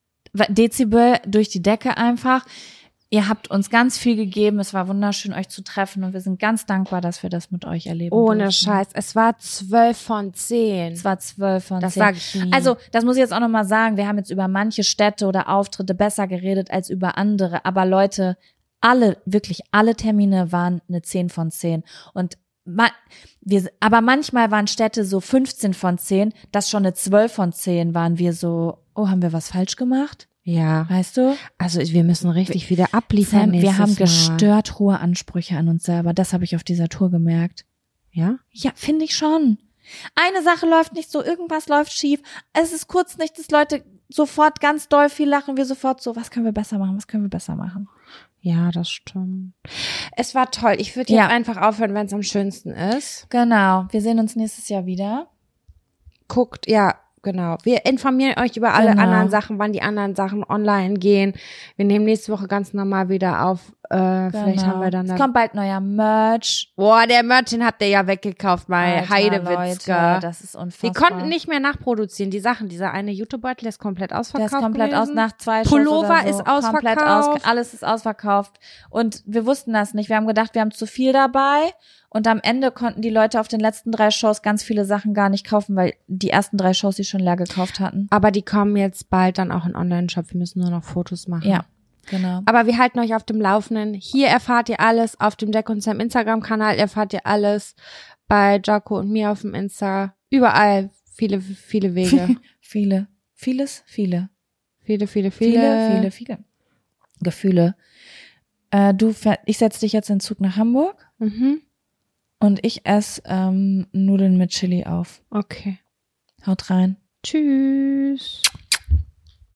Dezibel durch die Decke einfach. Ihr habt uns ganz viel gegeben. Es war wunderschön, euch zu treffen. Und wir sind ganz dankbar, dass wir das mit euch erleben Ohne dürfen. Scheiß. Es war zwölf von zehn. Es war zwölf von das zehn. Das sage ich nie. Also, das muss ich jetzt auch nochmal sagen. Wir haben jetzt über manche Städte oder Auftritte besser geredet als über andere. Aber Leute, alle, wirklich alle Termine waren eine zehn von zehn. Und ma- wir, aber manchmal waren Städte so fünfzehn von zehn. Das schon eine zwölf von zehn waren wir so, oh, haben wir was falsch gemacht? Ja. Weißt du? Also wir müssen richtig wieder abliefern. Sam, wir haben Mal. gestört hohe Ansprüche an uns selber. Das habe ich auf dieser Tour gemerkt. Ja? Ja, finde ich schon. Eine Sache läuft nicht so, irgendwas läuft schief. Es ist kurz nicht, dass Leute sofort ganz doll viel lachen. Wir sofort so, was können wir besser machen? Was können wir besser machen? Ja, das stimmt. Es war toll. Ich würde jetzt ja. einfach aufhören, wenn es am schönsten ist. Genau. Wir sehen uns nächstes Jahr wieder. Guckt, ja. Genau. Wir informieren euch über alle genau. anderen Sachen, wann die anderen Sachen online gehen. Wir nehmen nächste Woche ganz normal wieder auf. Äh, genau. Vielleicht haben wir dann... Es kommt bald neuer Merch. Boah, der Merch, den habt ihr ja weggekauft bei Alter, Heidewitzka. Leute, das ist unfassbar. Die konnten nicht mehr nachproduzieren. Die Sachen, dieser eine Jutebeutel, der ist komplett ausverkauft. Der ist komplett gewesen. aus nach zwei Pullover Shows oder so. ist ausverkauft. Komplett aus, alles ist ausverkauft. Und wir wussten das nicht. Wir haben gedacht, wir haben zu viel dabei. Und am Ende konnten die Leute auf den letzten drei Shows ganz viele Sachen gar nicht kaufen, weil die ersten drei Shows sie schon leer gekauft hatten. Aber die kommen jetzt bald dann auch in Online-Shop. Wir müssen nur noch Fotos machen. Ja, genau. Aber wir halten euch auf dem Laufenden. Hier erfahrt ihr alles. Auf dem Deck und Sam Instagram-Kanal erfahrt ihr alles. Bei Jaco und mir auf dem Insta. Überall. Viele, viele Wege. viele. Vieles, viele. Viele, viele, viele. Viele, viele, viele. Gefühle. Äh, du, ich setze dich jetzt in den Zug nach Hamburg. Mhm. Und ich esse ähm, Nudeln mit Chili auf. Okay. Haut rein. Tschüss.